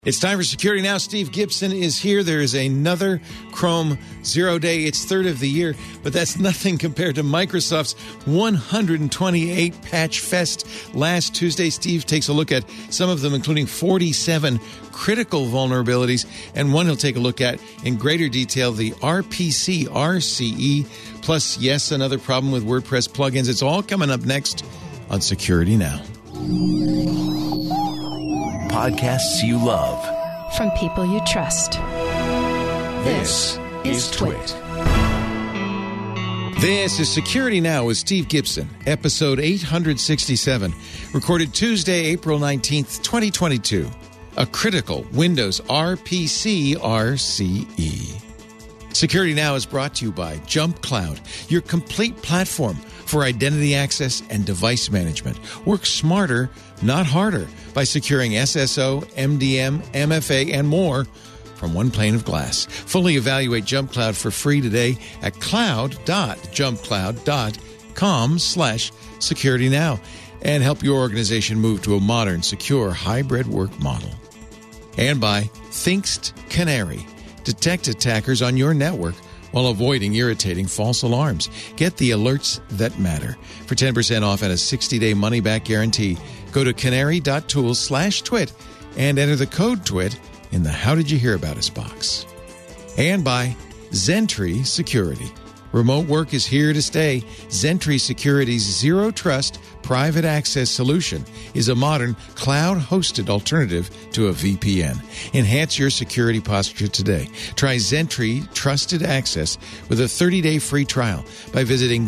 It's time for Security Now. Steve Gibson is here. There is another Chrome Zero Day. It's third of the year, but that's nothing compared to Microsoft's 128 Patch Fest last Tuesday. Steve takes a look at some of them, including 47 critical vulnerabilities, and one he'll take a look at in greater detail, the RPC RCE, plus, yes, another problem with WordPress plugins. It's all coming up next on Security Now. Podcasts you love from people you trust. This is Twit. This is Security Now with Steve Gibson, episode 867, recorded Tuesday, April 19th, 2022. A critical Windows RPC RCE. Security Now is brought to you by Jump Cloud, your complete platform for identity access and device management. Work smarter, not harder, by securing SSO, MDM, MFA, and more from one pane of glass. Fully evaluate Jump Cloud for free today at cloud.jumpcloud.com/securitynow and help your organization move to a modern, secure, hybrid work model. And by Thinkst Canary. Detect attackers on your network while avoiding irritating false alarms. Get the alerts that matter. For 10% off and a 60-day money-back guarantee, go to canary.tools/twit and enter the code TWIT in the How Did You Hear About Us box. And by Zentry Security. Remote work is here to stay. Zentry Security's zero-trust private access solution is a modern cloud-hosted alternative to a VPN. Enhance your security posture today. Try Zentry Trusted Access with a 30-day free trial by visiting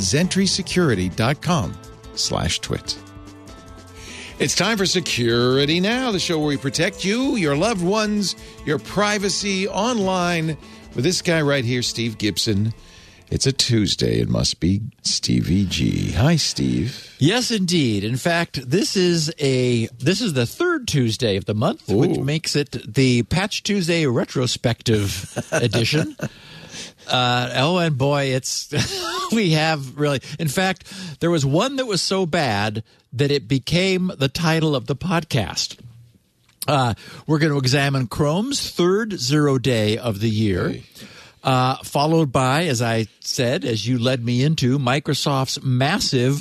zentrysecurity.com/twit. It's time for Security Now, the show where we protect you, your loved ones, your privacy online with this guy right here, Steve Gibson. It's a Tuesday. It must be Stevie G. Hi, Steve. Yes, indeed. In fact, this is the third Tuesday of the month, Ooh. which makes it the Patch Tuesday retrospective edition. And boy, it's we have really. In fact, there was one that was so bad that it became the title of the podcast. We're going to examine Chrome's third zero day of the year. Hey. Followed by, as I said, as you led me into, Microsoft's massive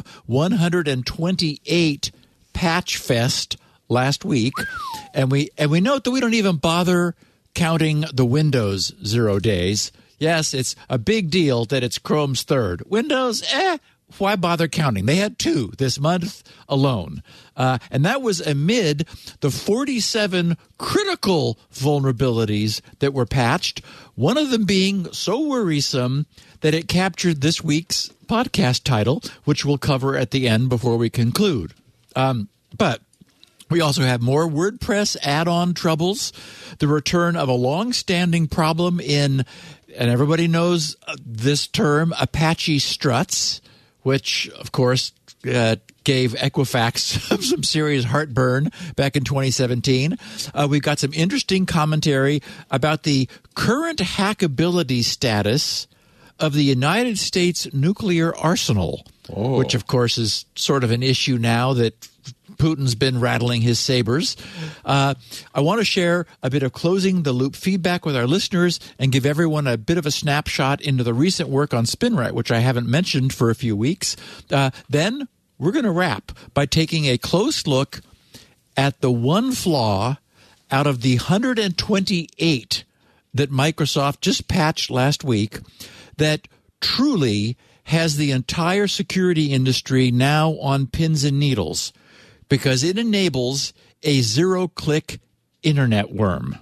128 Patch Fest last week. And we note that we don't even bother counting the Windows 0 days. Yes, it's a big deal that it's Chrome's third. Windows, why bother counting? They had 2 this month alone. And that was amid the 47 critical vulnerabilities that were patched, one of them being so worrisome that it captured this week's podcast title, which we'll cover at the end before we conclude. But we also have more WordPress add-on troubles, the return of a long-standing problem in, and everybody knows this term, Apache struts, which, of course, gave Equifax some serious heartburn back in 2017. We've got some interesting commentary about the current hackability status of the United States nuclear arsenal, which, of course, is sort of an issue now that Putin's been rattling his sabers. I want to share a bit of closing the loop feedback with our listeners and give everyone a bit of a snapshot into the recent work on SpinRite, which I haven't mentioned for a few weeks. Then we're going to wrap by taking a close look at the one flaw out of the 128 that Microsoft just patched last week that truly has the entire security industry now on pins and needles, because it enables a zero-click internet worm.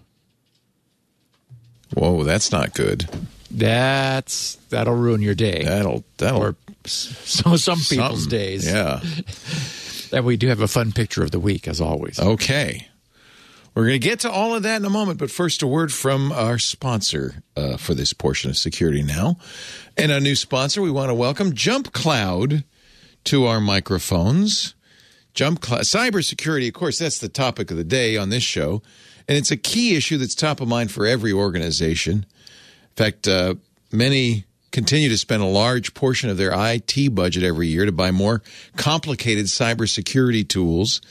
Whoa, that's not good. That'll ruin your day. That'll or some people's days. Yeah. And we do have a fun picture of the week, as always. Okay. We're going to get to all of that in a moment, but first a word from our sponsor for this portion of Security Now. And a new sponsor, we want to welcome Jump Cloud to our microphones. Jump Cloud, cybersecurity, of course, that's the topic of the day on this show. And it's a key issue that's top of mind for every organization. In fact, many continue to spend a large portion of their IT budget every year to buy more complicated cybersecurity tools.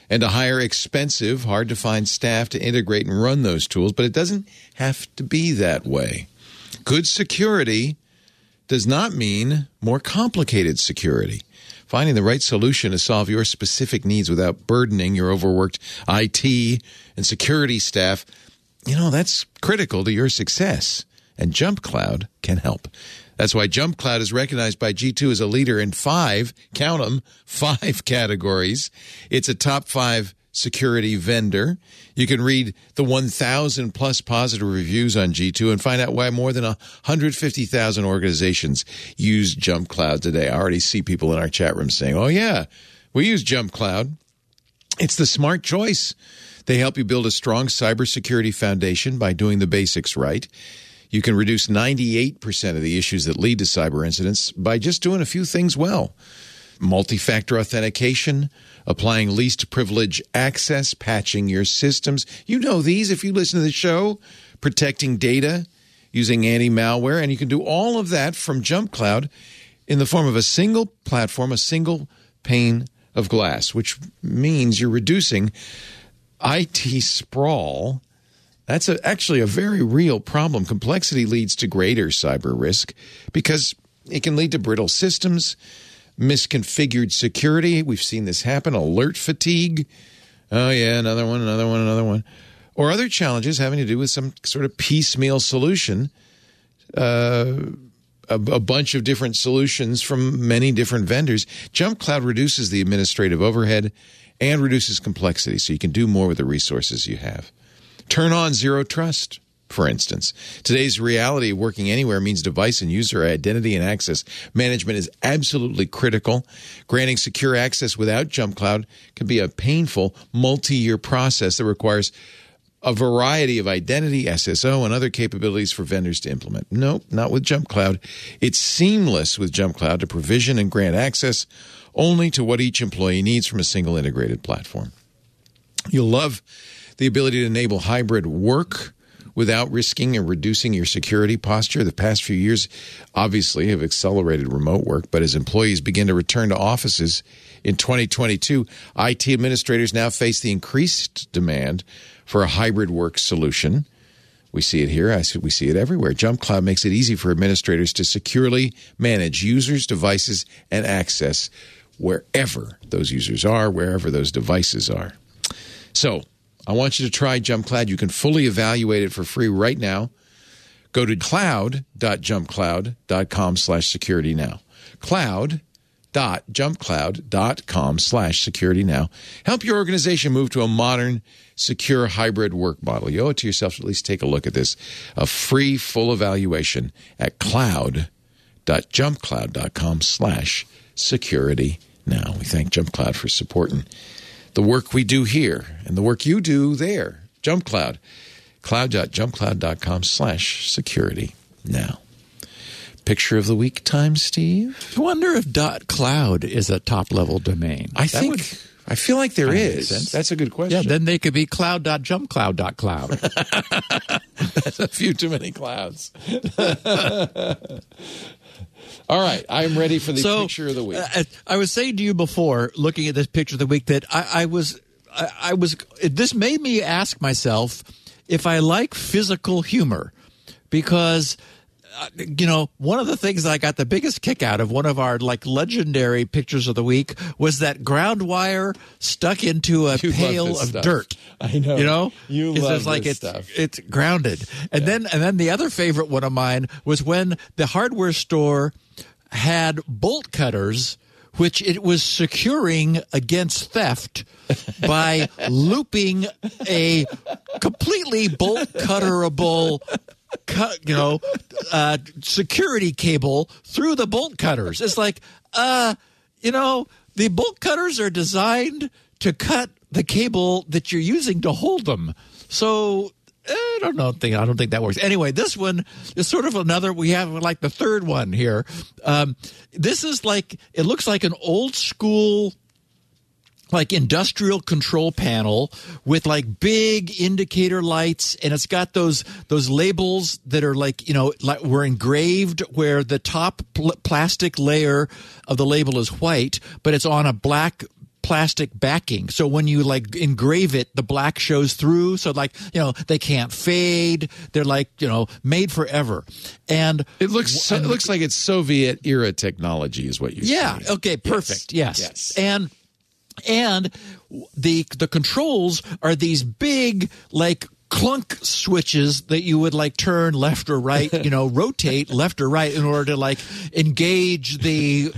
and to hire expensive, hard-to-find staff to integrate and run those tools, but it doesn't have to be that way. Good security does not mean more complicated security. Finding the right solution to solve your specific needs without burdening your overworked IT and security staff, that's critical to your success. And JumpCloud can help. That's why JumpCloud is recognized by G2 as a leader in 5, count them, 5 categories. It's a top 5 security vendor. You can read the 1,000 plus positive reviews on G2 and find out why more than 150,000 organizations use JumpCloud today. I already see people in our chat room saying, oh yeah, we use JumpCloud. It's the smart choice. They help you build a strong cybersecurity foundation by doing the basics right. You can reduce 98% of the issues that lead to cyber incidents by just doing a few things well. Multi-factor authentication, applying least privilege access, patching your systems. You know these if you listen to the show. Protecting data, using anti-malware. And you can do all of that from JumpCloud in the form of a single platform, a single pane of glass, which means you're reducing IT sprawl. That's actually a very real problem. Complexity leads to greater cyber risk because it can lead to brittle systems, misconfigured security. We've seen this happen. Alert fatigue. Oh, yeah, another one. Or other challenges having to do with some sort of piecemeal solution, a bunch of different solutions from many different vendors. JumpCloud reduces the administrative overhead and reduces complexity so you can do more with the resources you have. Turn on Zero Trust, for instance. Today's reality of working anywhere means device and user identity and access management is absolutely critical. Granting secure access without JumpCloud can be a painful multi-year process that requires a variety of identity, SSO, and other capabilities for vendors to implement. Nope, not with JumpCloud. It's seamless with JumpCloud to provision and grant access only to what each employee needs from a single integrated platform. You'll love the ability to enable hybrid work without risking or reducing your security posture. The past few years obviously have accelerated remote work, but as employees begin to return to offices in 2022, IT administrators now face the increased demand for a hybrid work solution. We see it here. We see it everywhere. JumpCloud makes it easy for administrators to securely manage users, devices, and access wherever those users are, wherever those devices are. So, I want you to try JumpCloud. You can fully evaluate it for free right now. Go to cloud.jumpcloud.com/security now. Cloud.jumpcloud.com/security now. Help your organization move to a modern, secure hybrid work model. You owe it to yourself to at least take a look at this. A free, full evaluation at cloud.jumpcloud.com/security now. We thank JumpCloud for supporting the work we do here and the work you do there. JumpCloud. Cloud.jumpcloud.com/security now. Picture of the week time, Steve? I wonder if .cloud is a top-level domain. I feel like there is. That's a good question. Yeah, then they could be cloud.jumpcloud.cloud. That's a few too many clouds. All right, I'm ready for the picture of the week. I was saying to you before, looking at this picture of the week, that this made me ask myself if I like physical humor, because one of the things that I got the biggest kick out of, one of our legendary pictures of the week, was that ground wire stuck into a pail of dirt. I know. You love this stuff. It's grounded. And then the other favorite one of mine was when the hardware store had bolt cutters, which it was securing against theft by looping a completely bolt cutterable security cable through the bolt cutters. It's like, the bolt cutters are designed to cut the cable that you're using to hold them. So I don't think that works. Anyway, this one is sort of another. We have the third one here. This is it looks like an old school industrial control panel with big indicator lights, and it's got those labels that are were engraved, where the top plastic layer of the label is white, but it's on a black plastic backing. So when you like engrave it, the black shows through. So like, they can't fade. They're like, made forever. And it looks like it's Soviet era technology is what you say. Yeah. Okay. Perfect. Yes. And the controls are these big, like, clunk switches that you would like turn left or right, rotate left or right in order to like engage the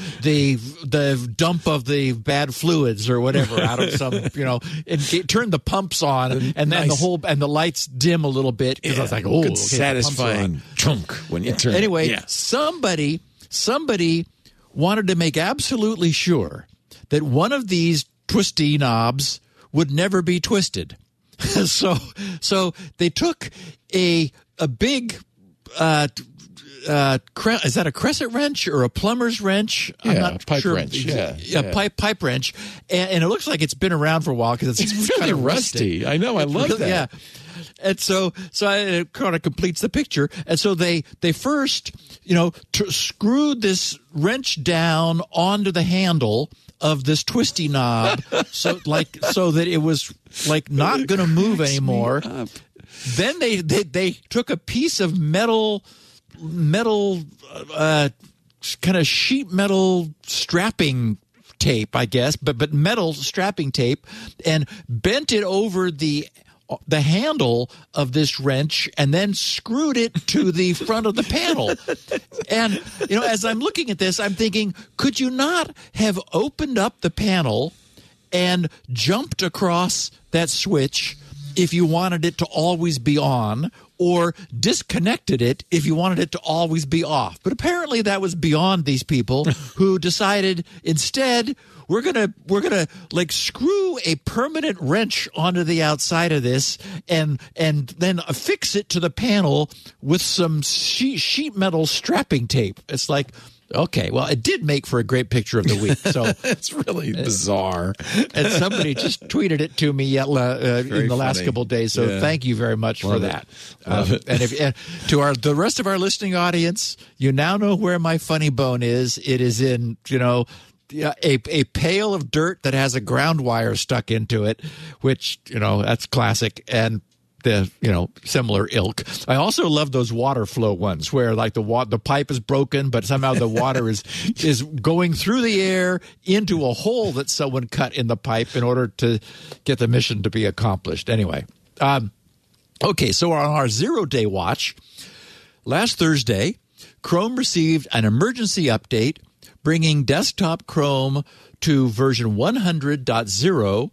dump of the bad fluids or whatever out of some, turn the pumps on and then the lights dim a little bit because I was like, okay, satisfying chunk when you turn. Anyway, somebody wanted to make absolutely sure that one of these twisty knobs would never be twisted. So they took a big is that a crescent wrench or a plumber's wrench? Yeah, I'm not pipe sure. wrench. Yeah. Pipe wrench, and it looks like it's been around for a while because it's really kind of rusty. I know. I love that. Yeah. And so it kind of completes the picture. And so they first, screwed this wrench down onto the handle of this twisty knob, so that it was like not going to move anymore. Then they took a piece of metal, kind of sheet metal strapping tape, I guess, but metal strapping tape, and bent it over the handle of this wrench and then screwed it to the front of the panel. And, as I'm looking at this, I'm thinking, could you not have opened up the panel and jumped across that switch if you wanted it to always be on, or disconnected it if you wanted it to always be off? But apparently that was beyond these people who decided instead we're gonna like screw a permanent wrench onto the outside of this and then affix it to the panel with some sheet metal strapping tape. It's like, okay, well, it did make for a great picture of the week. So it's really bizarre. And somebody just tweeted it to me in the last couple of days. So thank you very much for that. Love it. And to the rest of our listening audience, you now know where my funny bone is. It is in a pail of dirt that has a ground wire stuck into it, which that's classic. And the similar ilk. I also love those water flow ones where like the pipe is broken, but somehow the water is going through the air into a hole that someone cut in the pipe in order to get the mission to be accomplished. Anyway, okay, so on our 0-day watch, last Thursday, Chrome received an emergency update bringing desktop Chrome to version 100.0,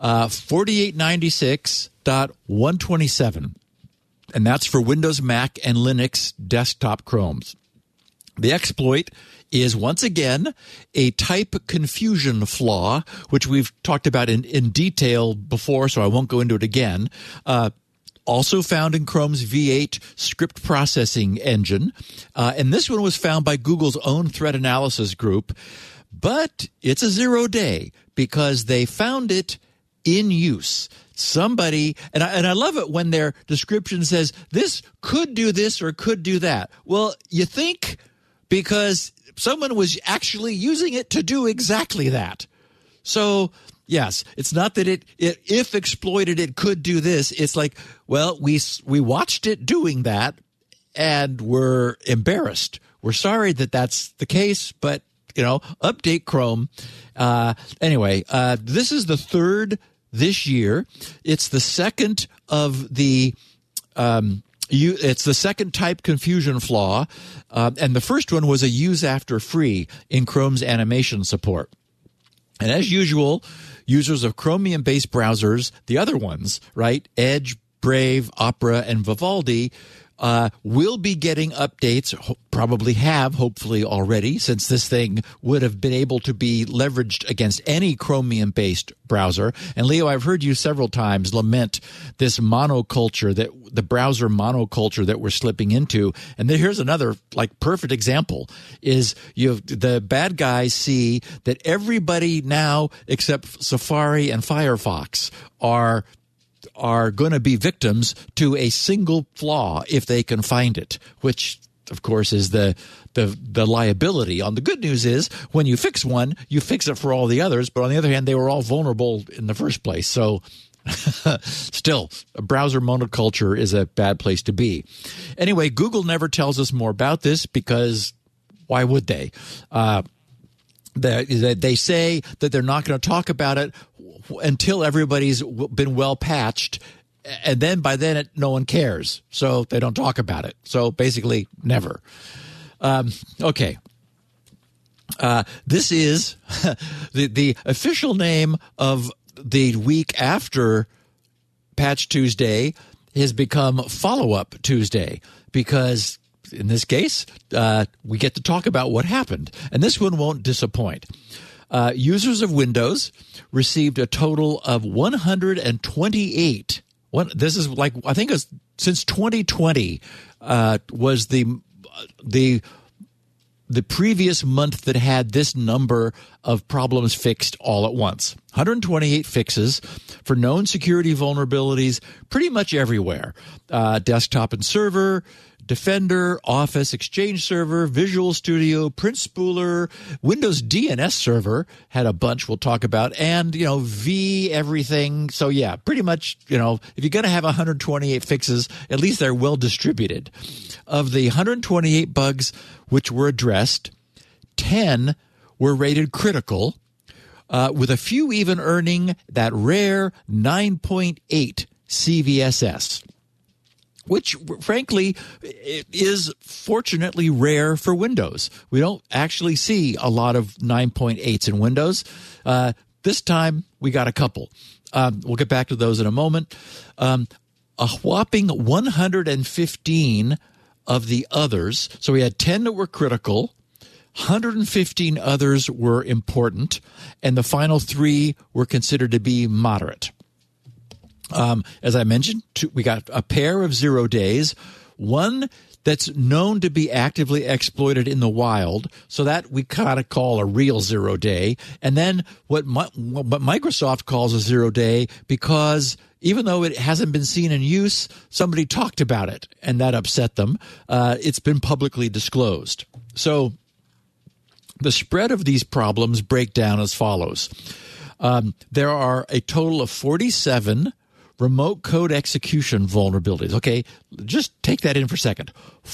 4896.127, and that's for Windows, Mac, and Linux desktop Chromes. The exploit is, once again, a type confusion flaw, which we've talked about in detail before, so I won't go into it again. Also found in Chrome's V8 script processing engine. And this one was found by Google's own threat analysis group. But it's a 0-day because they found it in use. Somebody, and I love it when their description says, this could do this or could do that. Well, you think because someone was actually using it to do exactly that. So, yes, it's not that it if exploited, it could do this. It's like, well, we watched it doing that and we're embarrassed. We're sorry that that's the case, but, update Chrome. Anyway, this is the third this year. It's the second of the it's the second type confusion flaw, and the first one was a use after free in Chrome's animation support. And as usual, users of Chromium-based browsers, the other ones, right, Edge, Brave, Opera, and Vivaldi, will be getting updates, probably have, hopefully already, since this thing would have been able to be leveraged against any Chromium-based browser. And Leo, I've heard you several times lament this monoculture, the browser monoculture that we're slipping into. And here's another perfect example is the bad guys see that everybody now except Safari and Firefox are going to be victims to a single flaw if they can find it, which of course, is the liability. On the good news is when you fix one, you fix it for all the others. But on the other hand, they were all vulnerable in the first place. So still, a browser monoculture is a bad place to be. Anyway, Google never tells us more about this because why would they? They say that they're not going to talk about it until everybody's been well patched. And then by then, no one cares. So they don't talk about it. So basically, never. Okay. This is the official name of the week after Patch Tuesday has become Follow-Up Tuesday because in this case, we get to talk about what happened. And this one won't disappoint. Users of Windows received a total of 128. This is like, I think it's since 2020 was the previous month that had this number of problems fixed all at once. 128 fixes for known security vulnerabilities pretty much everywhere. Desktop and server, Defender, Office, Exchange Server, Visual Studio, Print Spooler, Windows DNS Server had a bunch we'll talk about, and, V everything. So, yeah, pretty much, if you're going to have 128 fixes, at least they're well distributed. Of the 128 bugs which were addressed, 10 were rated critical, with a few even earning that rare 9.8 CVSS. Which, frankly, is fortunately rare for Windows. We don't actually see a lot of 9.8s in Windows. This time, we got a couple. We'll get back to those in a moment. A whopping 115 of the others. So we had 10 that were critical, 115 others were important, and the final 3 were considered to be moderate. As I mentioned, we got a pair of 0 days, one that's known to be actively exploited in the wild, so that we kind of call a real 0 day, and then what Microsoft calls a 0 day because even though it hasn't been seen in use, somebody talked about it, and that upset them. It's been publicly disclosed. So the spread of these problems break down as follows. There are a total of 47 remote code execution vulnerabilities. Okay, just take that in for a second.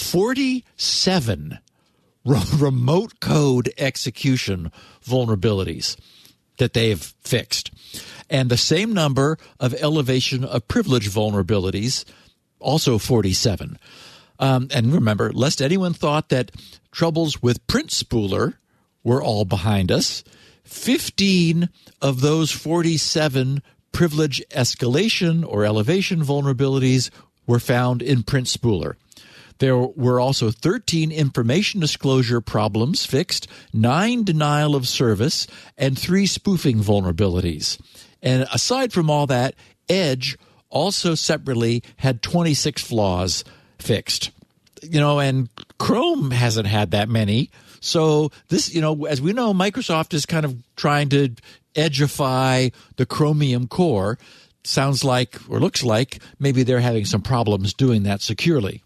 47 remote code execution vulnerabilities that they've fixed. And the same number of elevation of privilege vulnerabilities, also 47. And remember, lest anyone thought that troubles with Print Spooler were all behind us, 15 of those 47 privilege escalation or elevation vulnerabilities were found in Print Spooler. There were also 13 information disclosure problems fixed, 9 denial of service, and 3 spoofing vulnerabilities. And aside from all that, Edge also separately had 26 flaws fixed. And Chrome hasn't had that many. So this, as we know, Microsoft is kind of trying to edgeify the Chromium core. Sounds like, or looks like, maybe they're having some problems doing that securely.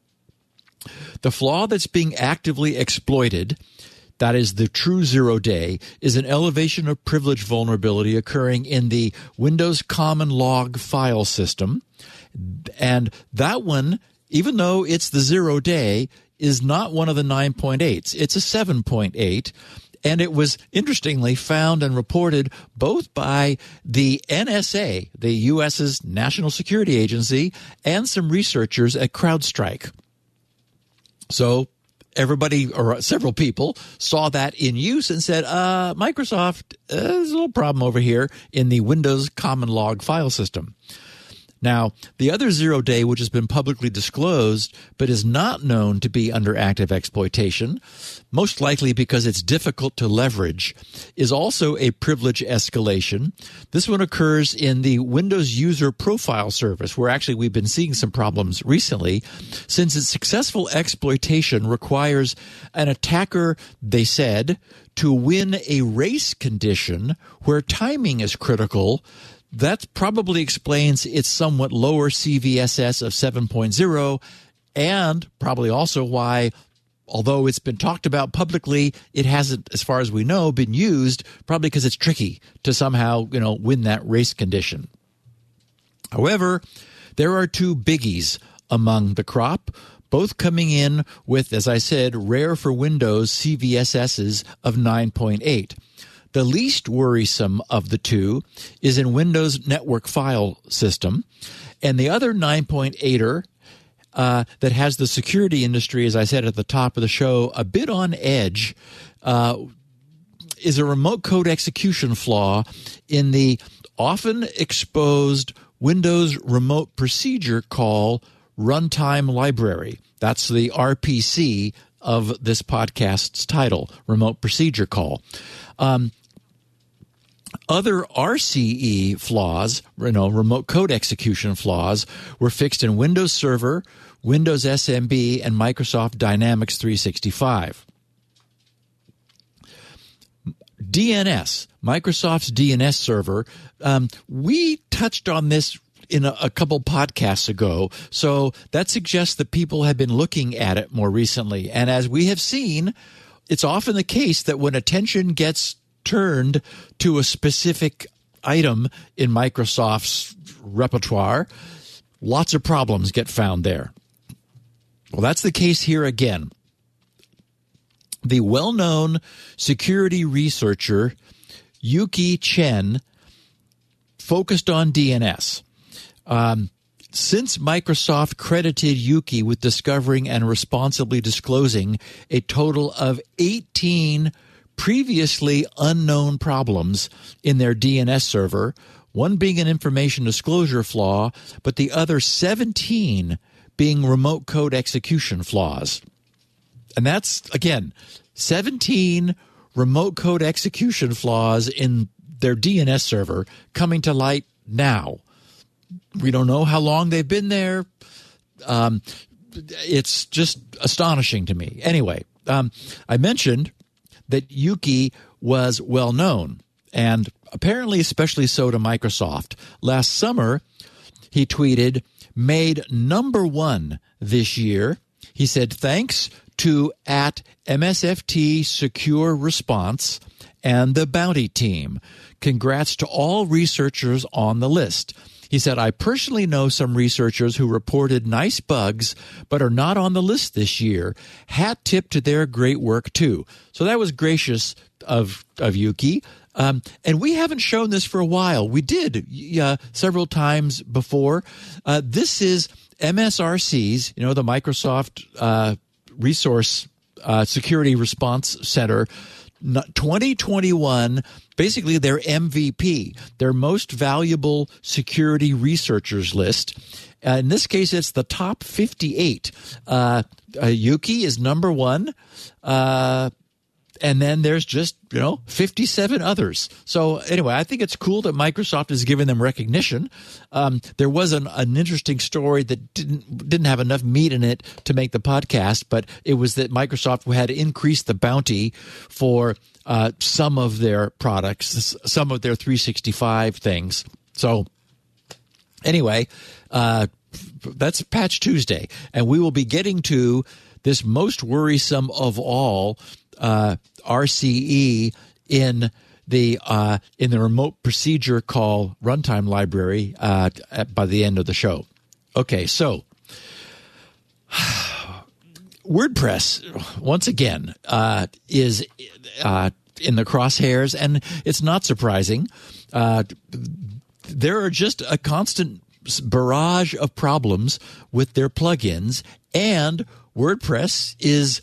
The flaw that's being actively exploited, that is the true 0 day, is an elevation of privilege vulnerability occurring in the Windows Common Log file system. And that one, even though it's the 0 day, is not one of the 9.8s. It's a 7.8. And it was, interestingly, found and reported both by the NSA, the U.S.'s National Security Agency, and some researchers at CrowdStrike. So everybody, or several people, saw that in use and said, Microsoft, there's a little problem over here in the Windows Common Log file system. Now, the other 0 day, which has been publicly disclosed but is not known to be under active exploitation, most likely because it's difficult to leverage, is also a privilege escalation. This one occurs in the Windows User Profile Service, where actually we've been seeing some problems recently, since its successful exploitation requires an attacker, they said, to win a race condition where timing is critical. That probably explains its somewhat lower CVSS of 7.0 and probably also why, although it's been talked about publicly, it hasn't, as far as we know, been used, probably because it's tricky to somehow, win that race condition. However, there are two biggies among the crop, both coming in with, as I said, rare for Windows CVSSs of 9.8. The least worrisome of the two is in Windows Network File System, and the other 9.8er that has the security industry, as I said at the top of the show, a bit on edge, is a remote code execution flaw in the often exposed Windows remote procedure call runtime library. That's the RPC of this podcast's title, remote procedure call. Other RCE flaws, remote code execution flaws, were fixed in Windows Server, Windows SMB, and Microsoft Dynamics 365. DNS, Microsoft's DNS server, we touched on this in a couple podcasts ago, so that suggests that people have been looking at it more recently. And as we have seen, it's often the case that when attention gets turned to a specific item in Microsoft's repertoire, lots of problems get found there. Well, that's the case here again. The well-known security researcher Yuki Chen focused on DNS. Since Microsoft credited Yuki with discovering and responsibly disclosing a total of 18 previously unknown problems in their DNS server, one being an information disclosure flaw, but the other 17 being remote code execution flaws. And that's, again, 17 remote code execution flaws in their DNS server coming to light now. We don't know how long they've been there. It's just astonishing to me. Anyway, I mentioned that Yuki was well known, and apparently especially so to Microsoft. Last summer, he tweeted, "Made #1 this year." He said, "Thanks to @MSFT Secure Response and the Bounty Team. Congrats to all researchers on the list." He said, "I personally know some researchers who reported nice bugs but are not on the list this year. Hat tip to their great work, too." So that was gracious of Yuki. And we haven't shown this for a while. We did several times before. This is MSRC's, the Microsoft Resource Security Response Center 2021, basically their MVP, their most valuable security researchers list. In this case, it's the top 58. Yuki is #1. And then there's just, 57 others. So anyway, I think it's cool that Microsoft is giving them recognition. There was an interesting story that didn't have enough meat in it to make the podcast, but it was that Microsoft had increased the bounty for some of their products, some of their 365 things. So anyway, that's Patch Tuesday, and we will be getting to this most worrisome of all RCE in the remote procedure call runtime library by the end of the show. Okay, so WordPress once again is in the crosshairs, and it's not surprising. There are just a constant barrage of problems with their plugins, and WordPress is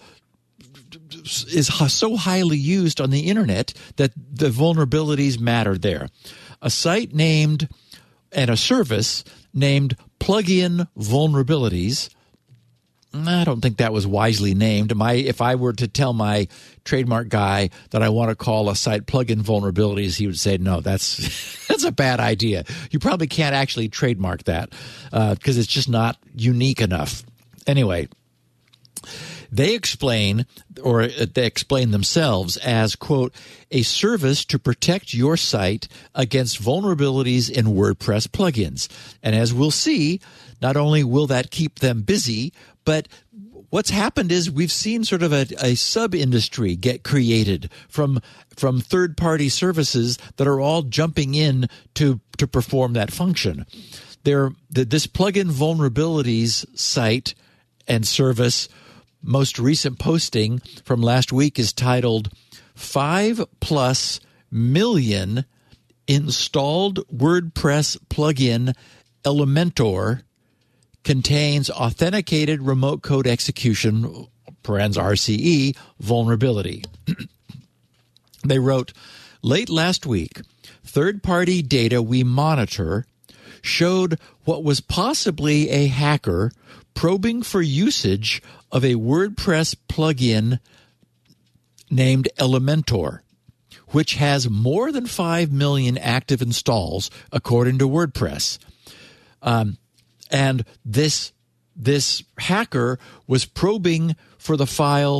so highly used on the internet that the vulnerabilities matter there. A site named and a service named Plugin Vulnerabilities. I don't think that was wisely named. If I were to tell my trademark guy that I want to call a site Plugin Vulnerabilities, he would say, no, that's a bad idea. You probably can't actually trademark that because it's just not unique enough. Anyway, they explain themselves as, quote, a service to protect your site against vulnerabilities in WordPress plugins. And as we'll see, not only will that keep them busy, but what's happened is we've seen sort of a sub-industry get created from third-party services that are all jumping in to perform that function. This plugin vulnerabilities site and service, most recent posting from last week is titled 5+ million installed WordPress plugin Elementor contains authenticated remote code execution (RCE) vulnerability. They wrote, late last week, third-party data we monitor showed what was possibly a hacker probing for usage of a WordPress plugin named Elementor, which has more than 5 million active installs, according to WordPress. And this hacker was probing for the file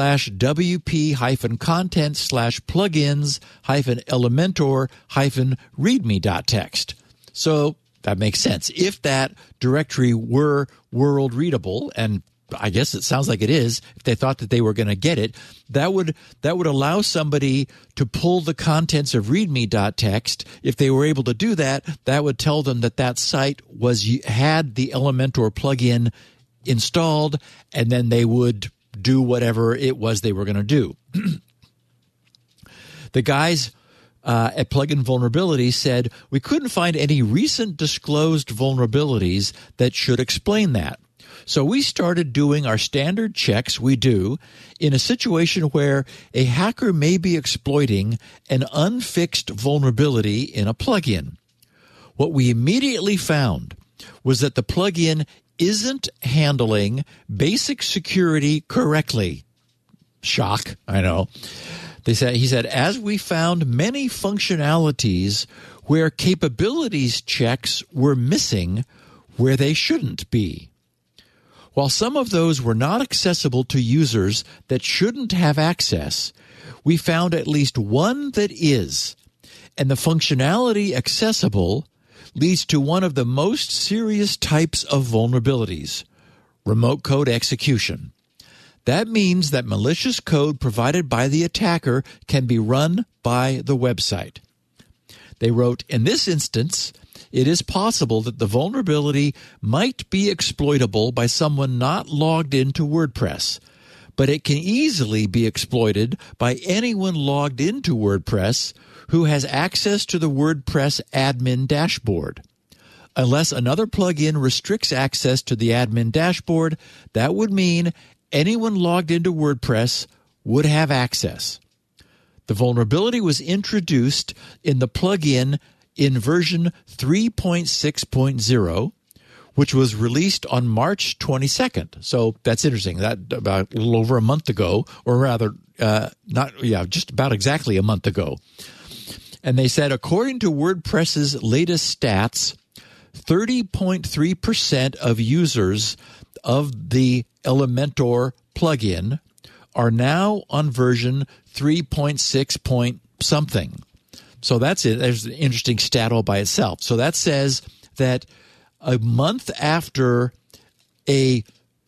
/wp-content/plugins-elementor-readme.txt. So that makes sense. If that directory were world readable, and I guess it sounds like it is, if they thought that they were going to get it, that would allow somebody to pull the contents of readme.txt. If they were able to do that, that would tell them that site had the Elementor plugin installed, and then they would do whatever it was they were going to do. The guys at Plugin Vulnerability said, we couldn't find any recent disclosed vulnerabilities that should explain that. So we started doing our standard checks we do in a situation where a hacker may be exploiting an unfixed vulnerability in a plugin. What we immediately found was that the plugin isn't handling basic security correctly. Shock, I know. He said, as we found many functionalities where capabilities checks were missing where they shouldn't be. While some of those were not accessible to users that shouldn't have access, we found at least one that is, and the functionality accessible leads to one of the most serious types of vulnerabilities, remote code execution. That means that malicious code provided by the attacker can be run by the website. They wrote, in this instance, it is possible that the vulnerability might be exploitable by someone not logged into WordPress, but it can easily be exploited by anyone logged into WordPress who has access to the WordPress admin dashboard. Unless another plugin restricts access to the admin dashboard, that would mean anyone logged into WordPress would have access. The vulnerability was introduced in the plugin in version 3.6.0, which was released on March 22nd. So that's interesting. That about a little over a month ago, or rather, just about exactly a month ago. And they said, according to WordPress's latest stats, 30.3% of users of the Elementor plugin are now on version 3.6 point something. So that's it. There's an interesting stat all by itself. So that says that a month after the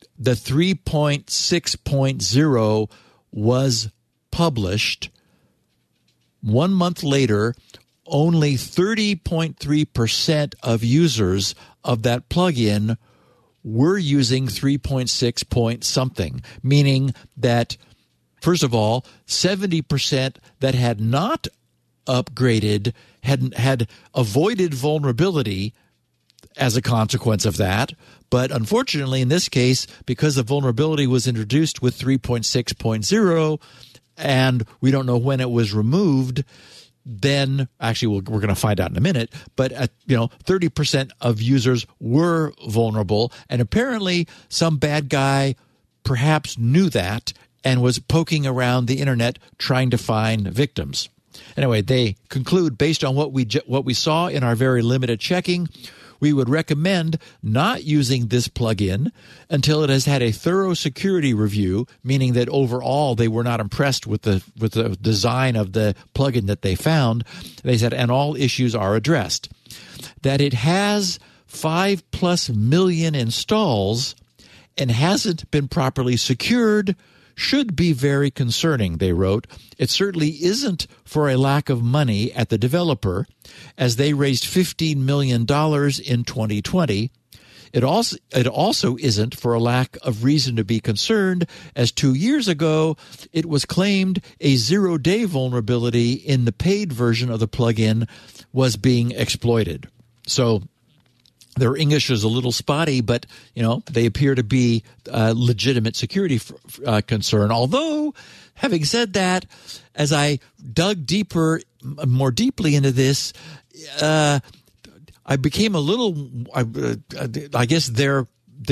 3.6.0 was published, 1 month later, only 30.3% of users of that plugin were using 3.6 point something, meaning that, first of all, 70% that had not upgraded had avoided vulnerability as a consequence of that. But unfortunately, in this case, because the vulnerability was introduced with 3.6.0 and we don't know when it was removed, then actually we're going to find out in a minute, but 30% of users were vulnerable, and apparently some bad guy perhaps knew that and was poking around the internet trying to find victims. Anyway, they conclude, based on what we saw in our very limited checking, we would recommend not using this plugin until it has had a thorough security review, meaning that overall they were not impressed with the design of the plugin that they found. They said, and all issues are addressed. That it has 5+ million installs and hasn't been properly secured should be very concerning, they wrote. It certainly isn't for a lack of money at the developer, as they raised $15 million in 2020. It also isn't for a lack of reason to be concerned, as 2 years ago it was claimed a 0-day vulnerability in the paid version of the plugin was being exploited. So their English is a little spotty, but they appear to be a legitimate security concern. Although, having said that, as I dug more deeply into this, I became a little. I guess their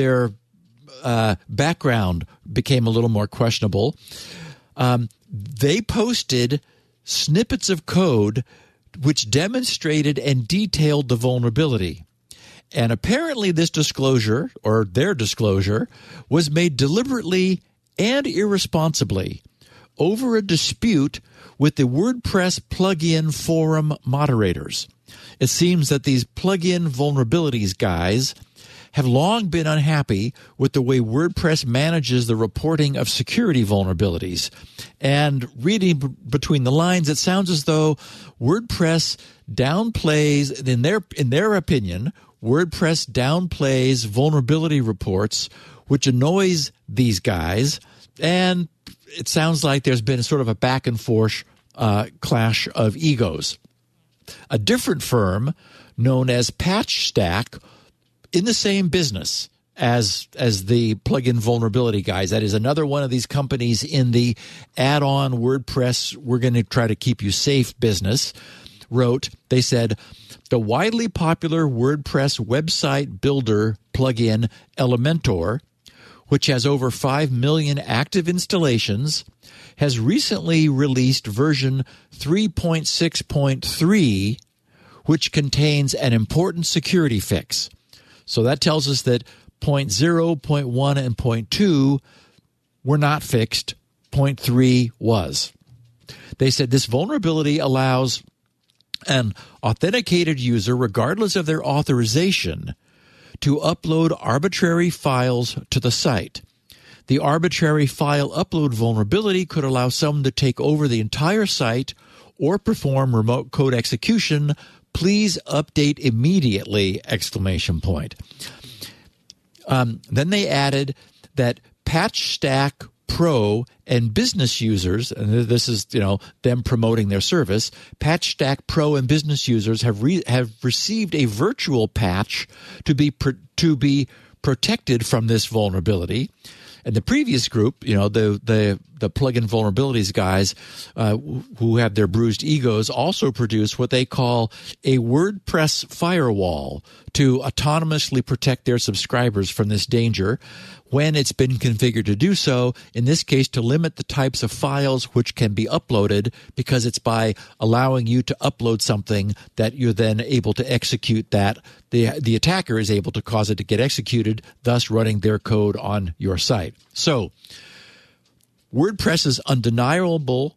background became a little more questionable. They posted snippets of code which demonstrated and detailed the vulnerability. And apparently this disclosure, or their disclosure, was made deliberately and irresponsibly over a dispute with the WordPress plugin forum moderators. It seems that these plugin vulnerabilities guys have long been unhappy with the way WordPress manages the reporting of security vulnerabilities. And reading between the lines, it sounds as though WordPress downplays, in their opinion, WordPress downplays vulnerability reports, which annoys these guys. And it sounds like there's been sort of a back and forth clash of egos. A different firm known as PatchStack, in the same business as the plugin vulnerability guys, that is another one of these companies in the add-on WordPress, we're going to try to keep you safe business, they said, the widely popular WordPress website builder plugin Elementor, which has over 5 million active installations, has recently released version 3.6.3, which contains an important security fix. So that tells us that 0.0, 0.1, and 0.2 were not fixed. 0.3 was. They said this vulnerability allows an authenticated user, regardless of their authorization, to upload arbitrary files to the site. The arbitrary file upload vulnerability could allow someone to take over the entire site or perform remote code execution. Please update immediately! ! Then they added that PatchStack Pro and business users, and this is them promoting their service, PatchStack Pro and business users have received a virtual patch to be protected from this vulnerability. And the previous group, the plugin vulnerabilities guys who have their bruised egos, also produce what they call a WordPress firewall to autonomously protect their subscribers from this danger when it's been configured to do so, in this case to limit the types of files which can be uploaded, because it's by allowing you to upload something that you're then able to execute that. The attacker is able to cause it to get executed, thus running their code on your site. So WordPress's undeniable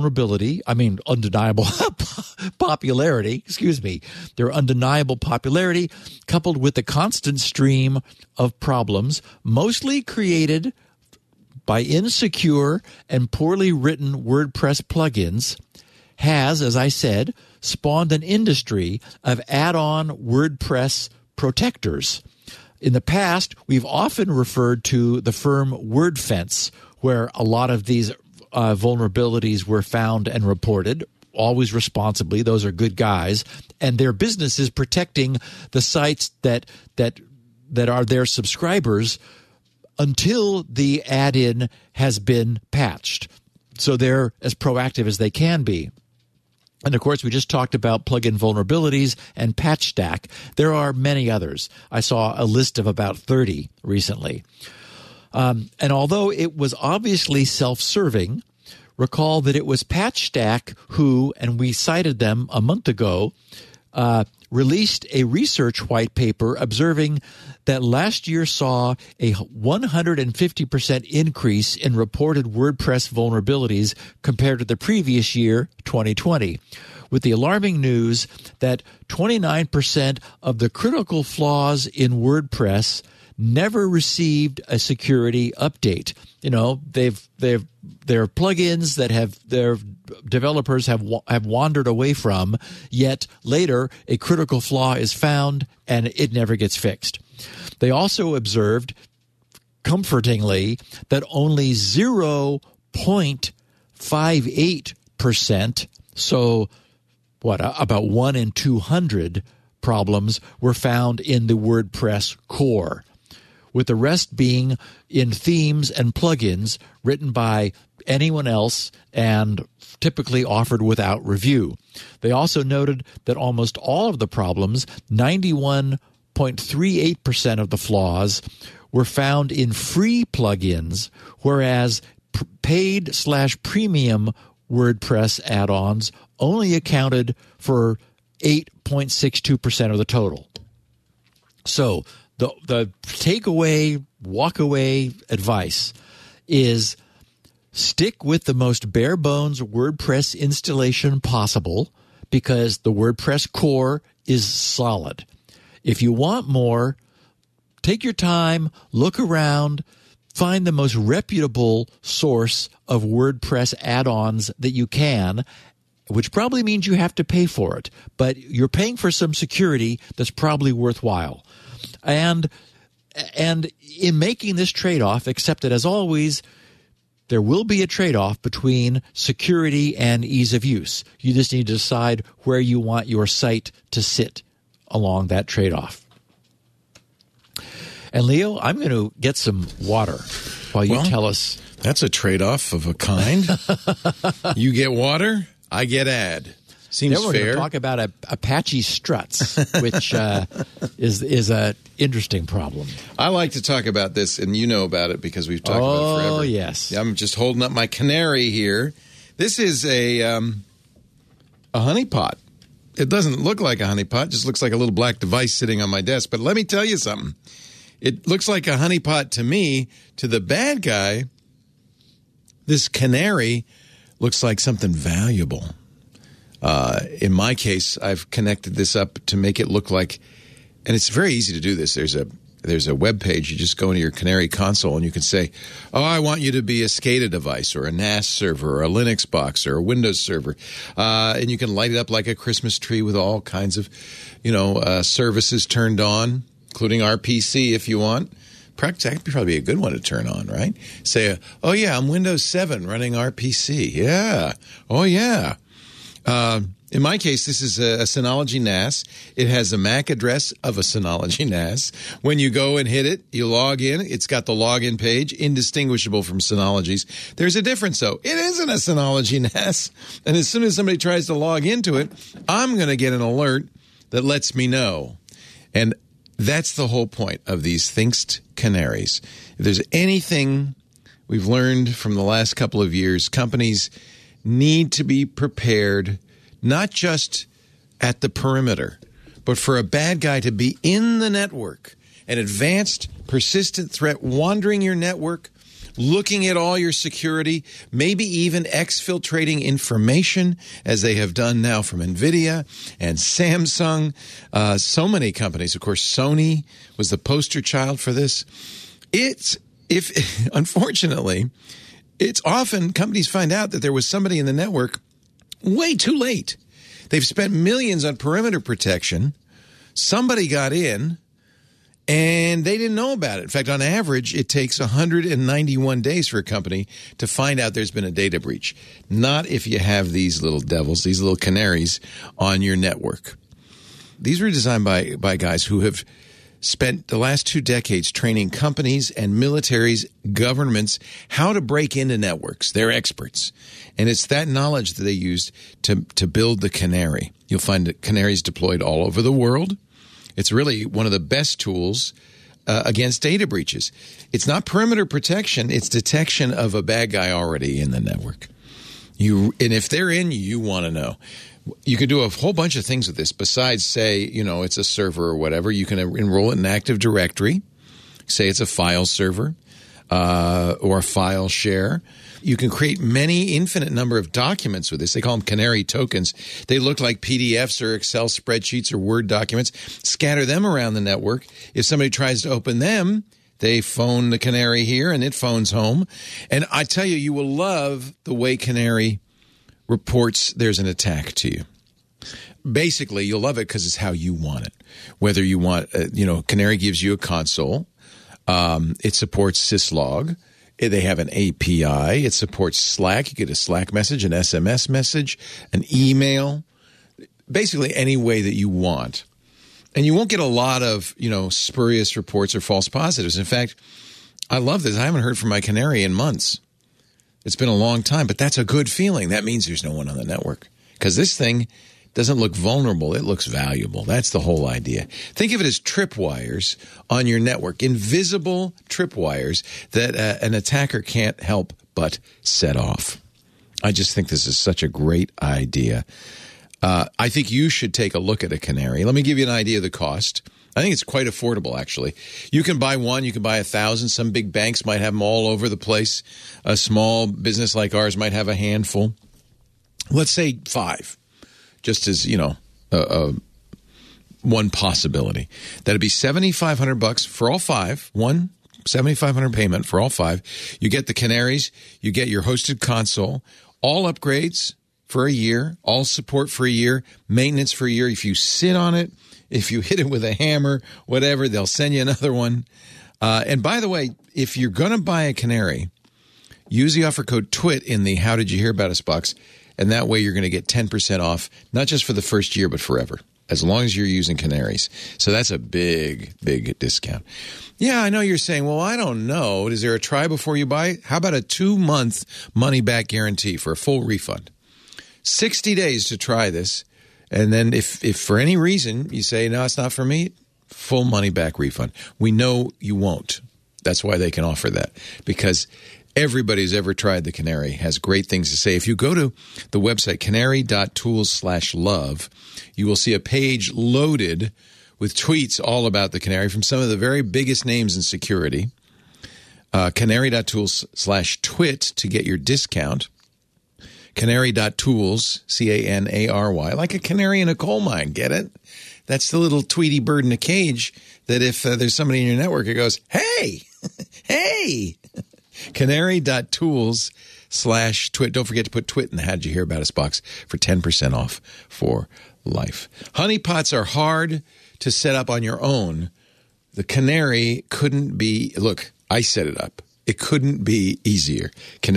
popularity, their undeniable popularity, coupled with the constant stream of problems, mostly created by insecure and poorly written WordPress plugins, has, as I said, spawned an industry of add-on WordPress protectors. In the past, we've often referred to the firm WordFence, where a lot of these vulnerabilities were found and reported, always responsibly. Those are good guys, and their business is protecting the sites that are their subscribers until the add-in has been patched. So they're as proactive as they can be. And of course, we just talked about plugin vulnerabilities and PatchStack. There are many others. I saw a list of about 30 recently. And although it was obviously self-serving, recall that it was PatchStack who, and we cited them a month ago, released a research white paper observing that last year saw a 150% increase in reported WordPress vulnerabilities compared to the previous year, 2020, with the alarming news that 29% of the critical flaws in WordPress never received a security update. You know, there are plugins that their developers have wandered away from, yet later a critical flaw is found and it never gets fixed. They also observed, comfortingly, that only 0.58%, so about 1 in 200 problems were found in the WordPress core, with the rest being in themes and plugins written by anyone else and typically offered without review. They also noted that almost all of the problems, 91.38% of the flaws, were found in free plugins, whereas paid/premium WordPress add-ons only accounted for 8.62% of the total. So the takeaway, walk-away advice is stick with the most bare-bones WordPress installation possible because the WordPress core is solid. If you want more, take your time, look around, find the most reputable source of WordPress add-ons that you can, which probably means you have to pay for it, but you're paying for some security that's probably worthwhile. And in making this trade-off, accept that as always, there will be a trade-off between security and ease of use. You just need to decide where you want your site to sit along that trade-off. And Leo, I'm going to get some water while you tell us. That's a trade-off of a kind. You get water, I get ad. Seems then we're fair. Going to talk about Apache struts, which is an interesting problem. I like to talk about this, and you know about it because we've talked about it forever. Oh, yes. I'm just holding up my canary here. This is a honeypot. It doesn't look like a honeypot. It just looks like a little black device sitting on my desk. But let me tell you something. It looks like a honeypot to me. To the bad guy, this canary looks like something valuable. In my case, I've connected this up to make it look like, and it's very easy to do this. There's a web page. You just go into your Canary console and you can say, oh, I want you to be a SCADA device or a NAS server or a Linux box or a Windows server. And you can light it up like a Christmas tree with all kinds of, services turned on, including RPC if you want. That'd probably be a good one to turn on, right? Say, oh, yeah, I'm Windows 7 running RPC. Yeah. Oh, yeah. In my case, this is a Synology NAS. It has a MAC address of a Synology NAS. When you go and hit it, you log in. It's got the login page, indistinguishable from Synology's. There's a difference, though. It isn't a Synology NAS. And as soon as somebody tries to log into it, I'm going to get an alert that lets me know. And that's the whole point of these Thinkst canaries. If there's anything we've learned from the last couple of years, companies need to be prepared, not just at the perimeter, but for a bad guy to be in the network, an advanced, persistent threat wandering your network, looking at all your security, maybe even exfiltrating information, as they have done now from NVIDIA and Samsung. So many companies, of course, Sony was the poster child for this. Unfortunately, it's often companies find out that there was somebody in the network way too late. They've spent millions on perimeter protection. Somebody got in, and they didn't know about it. In fact, on average, it takes 191 days for a company to find out there's been a data breach. Not if you have these little devils, these little canaries on your network. These were designed by guys who have spent the last 2 decades training companies and militaries, governments, how to break into networks. They're experts. And it's that knowledge that they used to build the canary. You'll find that canaries deployed all over the world. It's really one of the best tools against data breaches. It's not perimeter protection. It's detection of a bad guy already in the network. And if they're in, you want to know. You could do a whole bunch of things with this besides say, it's a server or whatever. You can enroll it in Active Directory. Say it's a file server. or file share. You can create many infinite number of documents with this. They call them Canary tokens. They look like PDFs or Excel spreadsheets or Word documents. Scatter them around the network. If somebody tries to open them, they phone the Canary here and it phones home. And I tell you, you will love the way Canary reports there's an attack to you. Basically, you'll love it because it's how you want it. Whether you want, Canary gives you a console. It supports syslog. They have an API. It supports Slack. You get a Slack message, an SMS message, an email, basically any way that you want. And you won't get a lot of, spurious reports or false positives. In fact, I love this. I haven't heard from my Canary in months. It's been a long time, but that's a good feeling. That means there's no one on the network because this thing doesn't look vulnerable. It looks valuable. That's the whole idea. Think of it as tripwires on your network, invisible tripwires that an attacker can't help but set off. I just think this is such a great idea. I think you should take a look at a Canary. Let me give you an idea of the cost. I think it's quite affordable, actually. You can buy one. You can buy 1,000. Some big banks might have them all over the place. A small business like ours might have a handful. Let's say 5. Just as, one possibility. That'd be $7,500 for all 5. One $7,500 payment for all 5. You get the Canaries. You get your hosted console. All upgrades for a year. All support for a year. Maintenance for a year. If you sit on it, if you hit it with a hammer, whatever, they'll send you another one. And by the way, if you're going to buy a Canary, use the offer code TWIT in the How Did You Hear About Us box. And that way you're going to get 10% off, not just for the first year, but forever, as long as you're using Canaries. So that's a big, big discount. Yeah, I know you're saying, well, I don't know. Is there a try before you buy? How about a 2-month money-back guarantee for a full refund? 60 days to try this. And then if for any reason you say, no, it's not for me, full money-back refund. We know you won't. That's why they can offer that, because everybody who's ever tried the Canary has great things to say. If you go to the website canary.tools/love, you will see a page loaded with tweets all about the Canary from some of the very biggest names in security. Canary.tools/twit to get your discount. Canary.tools, Canary, like a canary in a coal mine. Get it? That's the little Tweety bird in a cage that if there's somebody in your network, it goes, hey, hey. Canary.tools/twit. Don't forget to put twit in the How Did You Hear About Us box for 10% off for life. Honeypots are hard to set up on your own. The Canary couldn't be, look, I set it up. It couldn't be easier.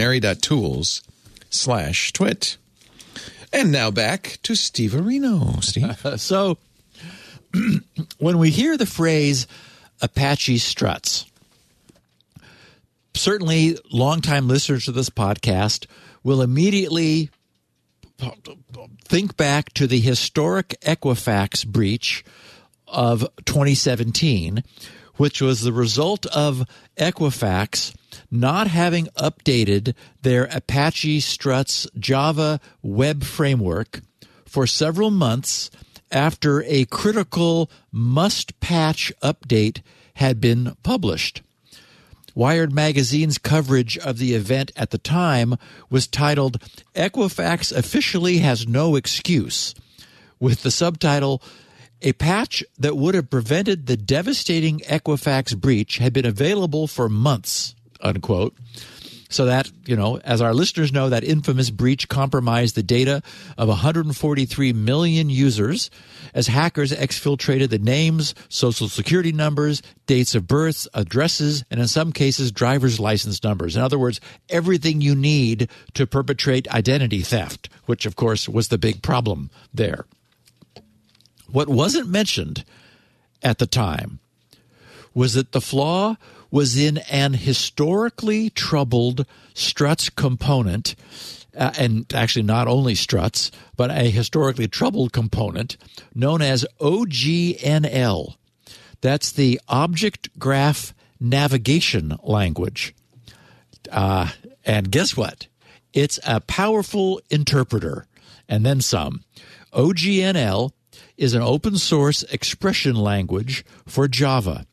Canary.tools/twit. And now back to Steve Arino. Steve? So when we hear the phrase Apache struts, certainly longtime listeners to this podcast will immediately think back to the historic Equifax breach of 2017, which was the result of Equifax not having updated their Apache Struts Java web framework for several months after a critical must-patch update had been published. Wired Magazine's coverage of the event at the time was titled, "Equifax Officially Has No Excuse," with the subtitle, "A patch that would have prevented the devastating Equifax breach had been available for months," unquote. So that, as our listeners know, that infamous breach compromised the data of 143 million users as hackers exfiltrated the names, social security numbers, dates of birth, addresses, and in some cases, driver's license numbers. In other words, everything you need to perpetrate identity theft, which, of course, was the big problem there. What wasn't mentioned at the time was that the flaw was in an historically troubled Struts component, and actually not only Struts, but a historically troubled component known as OGNL. That's the Object Graph Navigation Language. And guess what? It's a powerful interpreter, and then some. OGNL is an open-source expression language for Java,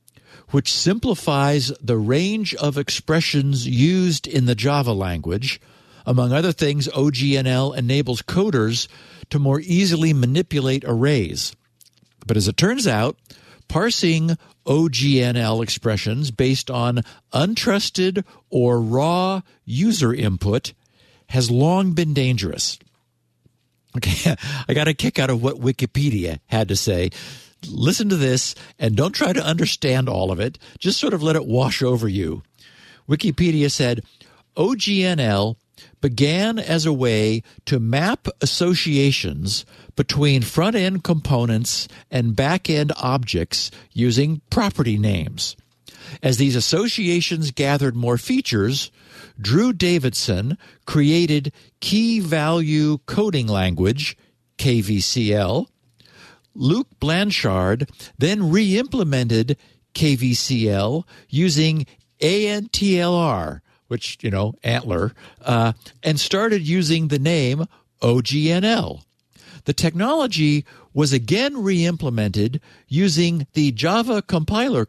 which simplifies the range of expressions used in the Java language. Among other things, OGNL enables coders to more easily manipulate arrays. But as it turns out, parsing OGNL expressions based on untrusted or raw user input has long been dangerous. Okay, I got a kick out of what Wikipedia had to say. Listen to this and don't try to understand all of it. Just sort of let it wash over you. Wikipedia said, OGNL began as a way to map associations between front-end components and back-end objects using property names. As these associations gathered more features, Drew Davidson created Key Value Coding Language, KVCL. Luc Blanchard then re-implemented KVCL using ANTLR, which, Antler, and started using the name OGNL. The technology was again re-implemented using the Java compiler,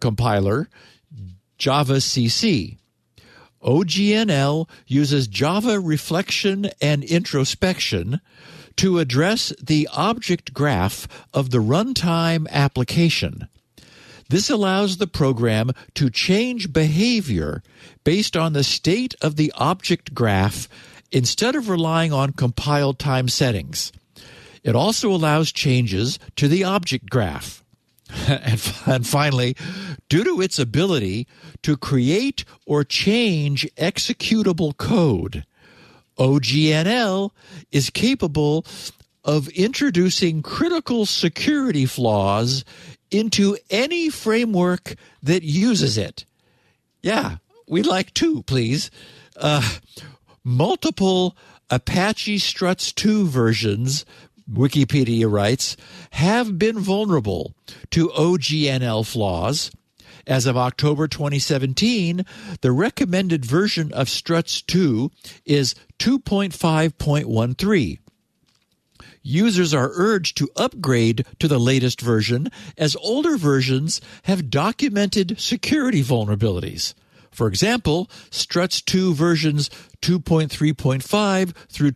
JavaCC. OGNL uses Java reflection and introspection to address the object graph of the runtime application. This allows the program to change behavior based on the state of the object graph instead of relying on compile time settings. It also allows changes to the object graph. And finally, due to its ability to create or change executable code, OGNL is capable of introducing critical security flaws into any framework that uses it. Yeah, we'd like two, please. Multiple Apache Struts 2 versions, Wikipedia writes, have been vulnerable to OGNL flaws. As of October 2017, the recommended version of Struts 2 is 2.5.13. Users are urged to upgrade to the latest version as older versions have documented security vulnerabilities. For example, Struts 2 versions 2.3.5 through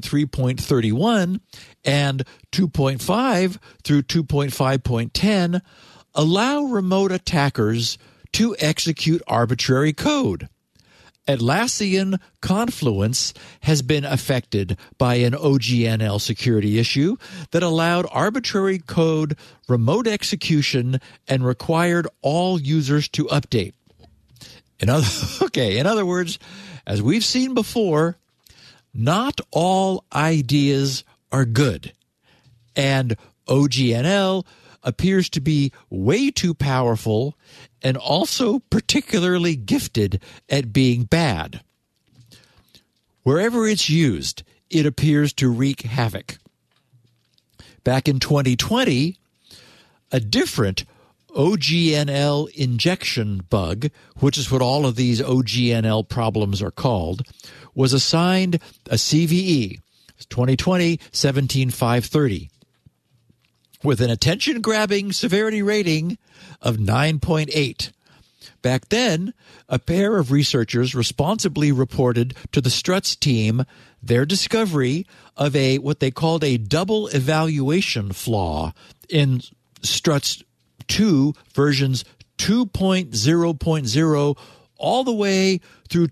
2.3.31 and 2.5 through 2.5.10 allow remote attackers to execute arbitrary code. Atlassian Confluence has been affected by an OGNL security issue that allowed arbitrary code remote execution and required all users to update. In other words, as we've seen before, not all ideas are good. And OGNL appears to be way too powerful and also particularly gifted at being bad. Wherever it's used, it appears to wreak havoc. Back in 2020, a different OGNL injection bug, which is what all of these OGNL problems are called, was assigned a CVE, 2020-17530, with an attention-grabbing severity rating of 9.8. Back then, a pair of researchers responsibly reported to the Struts team their discovery of what they called a double evaluation flaw in Struts 2 versions 2.0.0 all the way through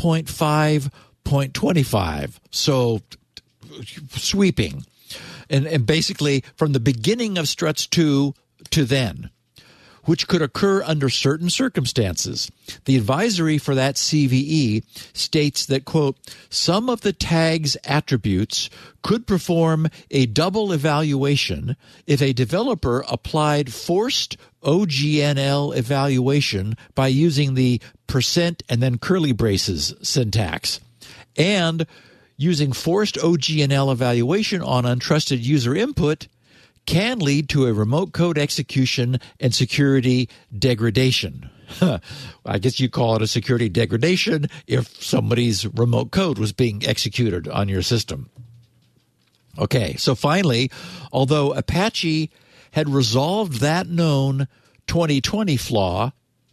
2.5.25. So sweeping. And basically from the beginning of Struts 2 to then, which could occur under certain circumstances. The advisory for that CVE states that, quote, some of the tag's attributes could perform a double evaluation if a developer applied forced OGNL evaluation by using the percent and then curly braces syntax, and using forced OGNL evaluation on untrusted user input can lead to a remote code execution and security degradation. I guess you call it a security degradation if somebody's remote code was being executed on your system. Okay, so finally, although Apache had resolved that known 2020 flaw,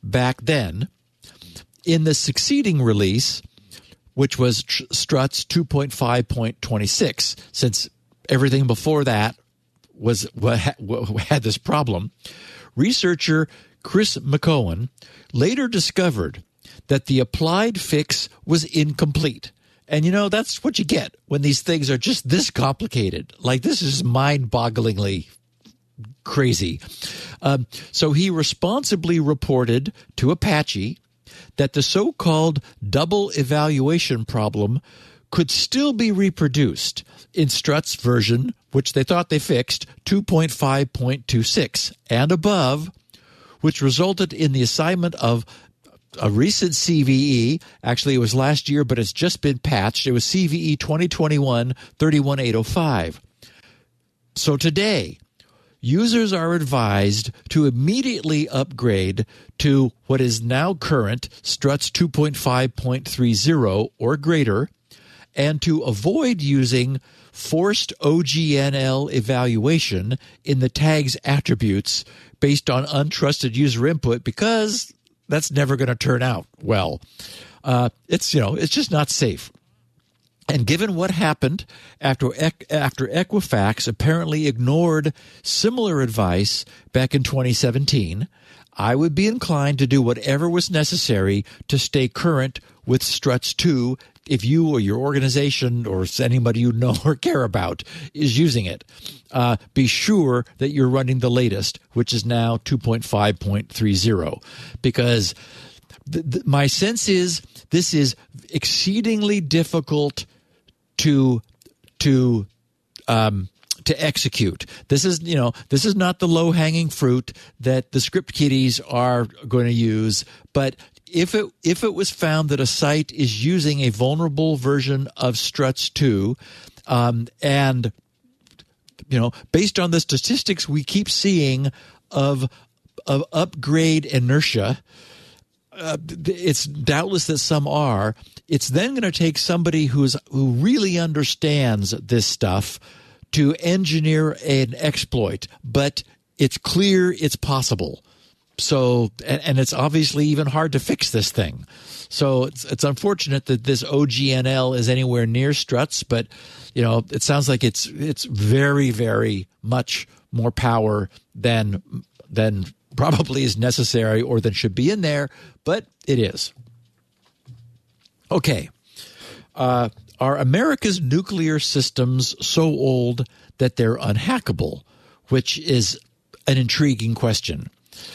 back then. In the succeeding release, which was Struts 2.5.26, since everything before that had this problem, researcher Chris McCowan later discovered that the applied fix was incomplete. And, that's what you get when these things are just this complicated. Like, this is mind-bogglingly crazy. So he responsibly reported to Apache that the so-called double evaluation problem could still be reproduced in Struts version, which they thought they fixed, 2.5.26 and above, which resulted in the assignment of a recent CVE. Actually, it was last year, but it's just been patched. It was CVE 2021-31805. So today, users are advised to immediately upgrade to what is now current Struts 2.5.30 or greater, and to avoid using forced OGNL evaluation in the tag's attributes based on untrusted user input, because that's never going to turn out well. It's just not safe. And given what happened after Equifax apparently ignored similar advice back in 2017, I would be inclined to do whatever was necessary to stay current with Struts 2 if you or your organization or anybody you know or care about is using it. Be sure that you're running the latest, which is now 2.5.30, because my sense is this is exceedingly difficult to execute. This is not the low-hanging fruit that the script kiddies are going to use, but if it was found that a site is using a vulnerable version of Struts 2, and based on the statistics we keep seeing of upgrade inertia, it's doubtless that some are. It's then going to take somebody who really understands this stuff to engineer an exploit, but it's clear it's possible. So, and it's obviously even hard to fix this thing. So it's unfortunate that this OGNL is anywhere near Struts, but it sounds like it's very, very much more power than probably is necessary or than should be in there, but it is. Okay. Are America's nuclear systems so old that they're unhackable? Which is an intriguing question.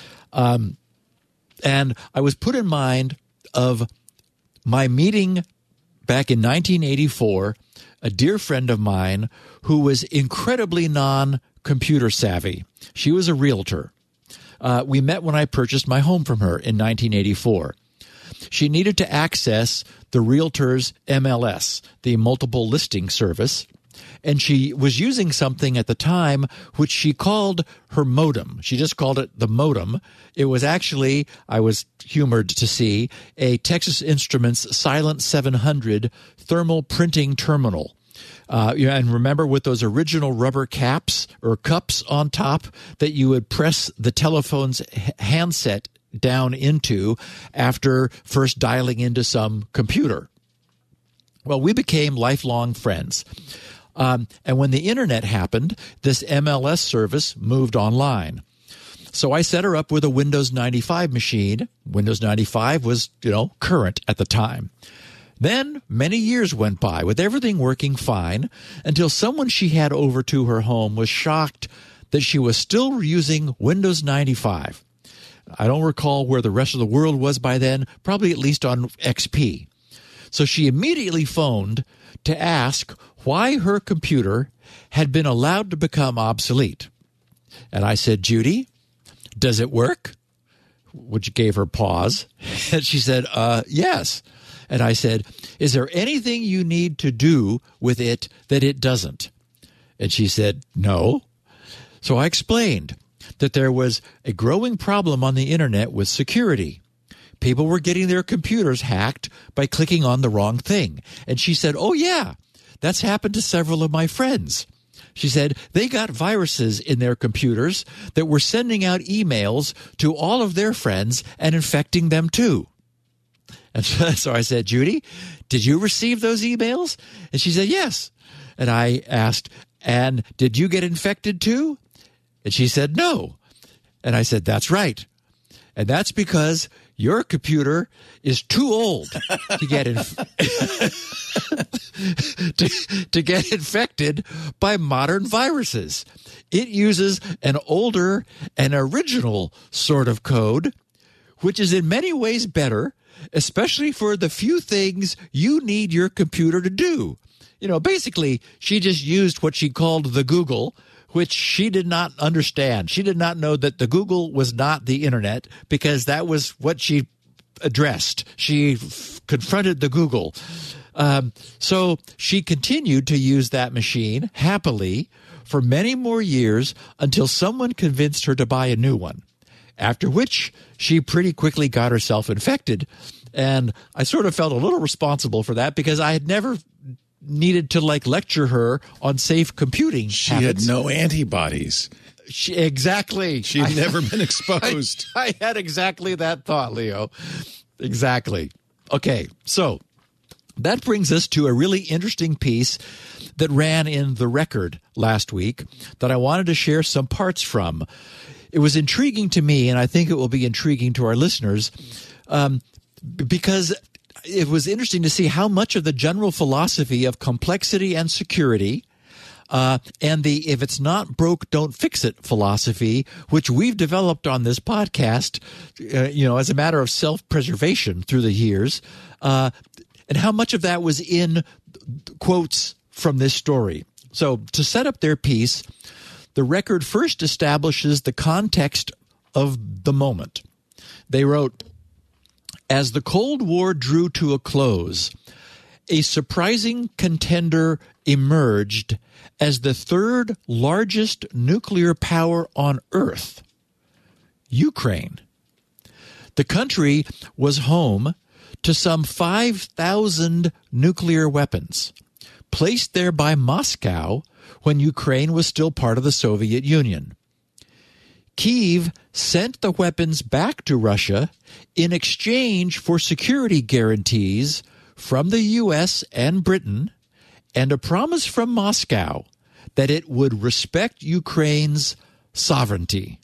And I was put in mind of my meeting back in 1984, a dear friend of mine who was incredibly non-computer savvy. She was a realtor. We met when I purchased my home from her in 1984. She needed to access the realtor's MLS, the multiple listing service, and she was using something at the time which she called her modem. She just called it the modem. It was actually, I was humored to see, a Texas Instruments Silent 700 thermal printing terminal. And remember, with those original rubber caps or cups on top that you would press the telephone's handset down into after first dialing into some computer. Well, we became lifelong friends. And when the internet happened, this MLS service moved online. So I set her up with a Windows 95 machine. Windows 95 was, current at the time. Then many years went by with everything working fine until someone she had over to her home was shocked that she was still using Windows 95. I don't recall where the rest of the world was by then, probably at least on XP. So she immediately phoned to ask why her computer had been allowed to become obsolete. And I said, Judy, does it work? Which gave her pause. And she said, yes. And I said, is there anything you need to do with it that it doesn't? And she said, no. So I explained that there was a growing problem on the internet with security. People were getting their computers hacked by clicking on the wrong thing. And she said, oh, yeah, that's happened to several of my friends. She said they got viruses in their computers that were sending out emails to all of their friends and infecting them too. And so I said, Judy, did you receive those emails? And she said, yes. And I asked, and did you get infected too? And she said, no. And I said, that's right. And that's because your computer is too old to get to get infected by modern viruses. It uses an older and original sort of code, which is in many ways better, especially for the few things you need your computer to do. You know, basically, she just used what she called the Google, which she did not understand. She did not know that the Google was not the internet because that was what she addressed. She confronted the Google. So she continued to use that machine happily for many more years until someone convinced her to buy a new one, after which she pretty quickly got herself infected. And I sort of felt a little responsible for that because I had never needed to lecture her on safe computing She habits. had no antibodies. Exactly. She had never been exposed. I had exactly that thought, Leo. Exactly. Okay, so that brings us to a really interesting piece that ran in The Record last week that I wanted to share some parts from. It was intriguing to me, and I think it will be intriguing to our listeners, because it was interesting to see how much of the general philosophy of complexity and security and the if it's not broke, don't fix it philosophy, which we've developed on this podcast, as a matter of self-preservation through the years, and how much of that was in quotes from this story. So to set up their piece, The Record first establishes the context of the moment. They wrote, as the Cold War drew to a close, a surprising contender emerged as the third largest nuclear power on Earth, Ukraine. The country was home to some 5,000 nuclear weapons, placed there by Moscow when Ukraine was still part of the Soviet Union. Kyiv sent the weapons back to Russia in exchange for security guarantees from the U.S. and Britain and a promise from Moscow that it would respect Ukraine's sovereignty.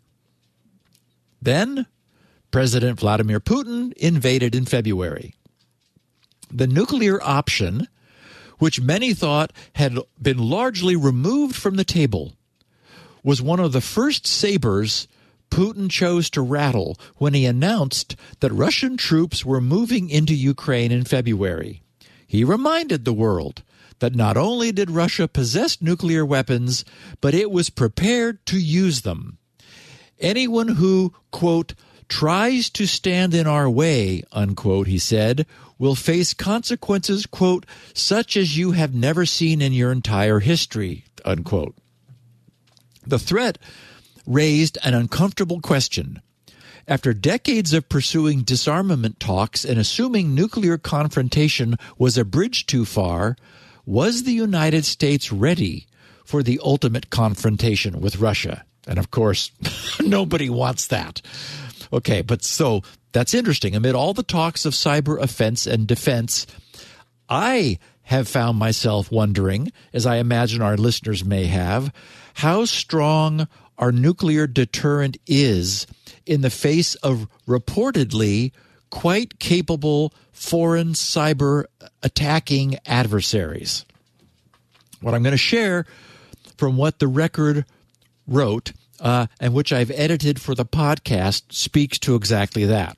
Then, President Vladimir Putin invaded in February. The nuclear option, which many thought had been largely removed from the table, was one of the first sabers Putin chose to rattle when he announced that Russian troops were moving into Ukraine in February. He reminded the world that not only did Russia possess nuclear weapons, but it was prepared to use them. Anyone who, quote, tries to stand in our way, unquote, he said, will face consequences, quote, such as you have never seen in your entire history, unquote. The threat raised an uncomfortable question. After decades of pursuing disarmament talks and assuming nuclear confrontation was a bridge too far, was the United States ready for the ultimate confrontation with Russia? And of course, nobody wants that. Okay, but so that's interesting. Amid all the talks of cyber offense and defense, I have found myself wondering, as I imagine our listeners may have, how strong our nuclear deterrent is in the face of reportedly quite capable foreign cyber attacking adversaries. What I'm going to share from what The Record wrote, and which I've edited for the podcast, speaks to exactly that.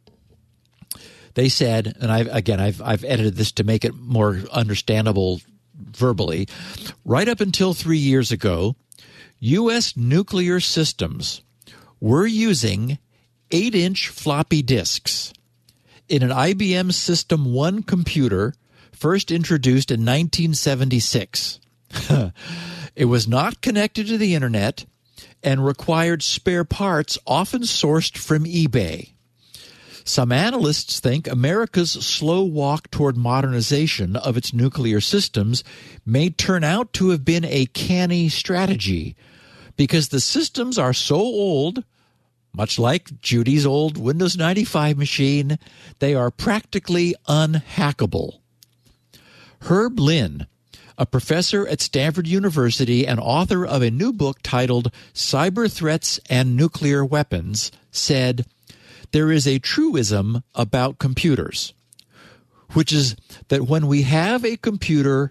They said, and I've edited this to make it more understandable verbally, right up until 3 years ago, U.S. nuclear systems were using 8-inch floppy disks in an IBM System 1 computer first introduced in 1976. It was not connected to the internet and required spare parts often sourced from eBay. Some analysts think America's slow walk toward modernization of its nuclear systems may turn out to have been a canny strategy because the systems are so old, much like Judy's old Windows 95 machine, they are practically unhackable. Herb Lynn, a professor at Stanford University and author of a new book titled Cyber Threats and Nuclear Weapons, said, "There is a truism about computers, which is that when we have a computer,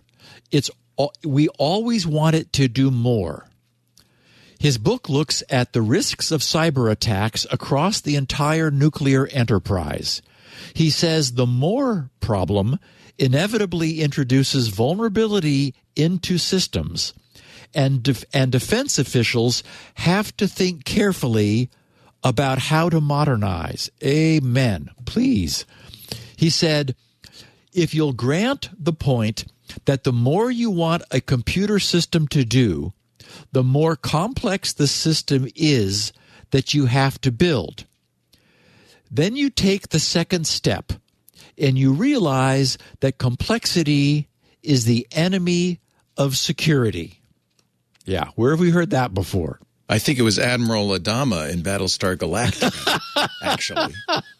we always want it to do more." His book looks at the risks of cyber attacks across the entire nuclear enterprise. He says the more problem inevitably introduces vulnerability into systems, and defense officials have to think carefully about how to modernize. Amen. Please. He said, if you'll grant the point that the more you want a computer system to do, the more complex the system is that you have to build. Then you take the second step and you realize that complexity is the enemy of security. Yeah, where have we heard that before? I think it was Admiral Adama in Battlestar Galactica, actually.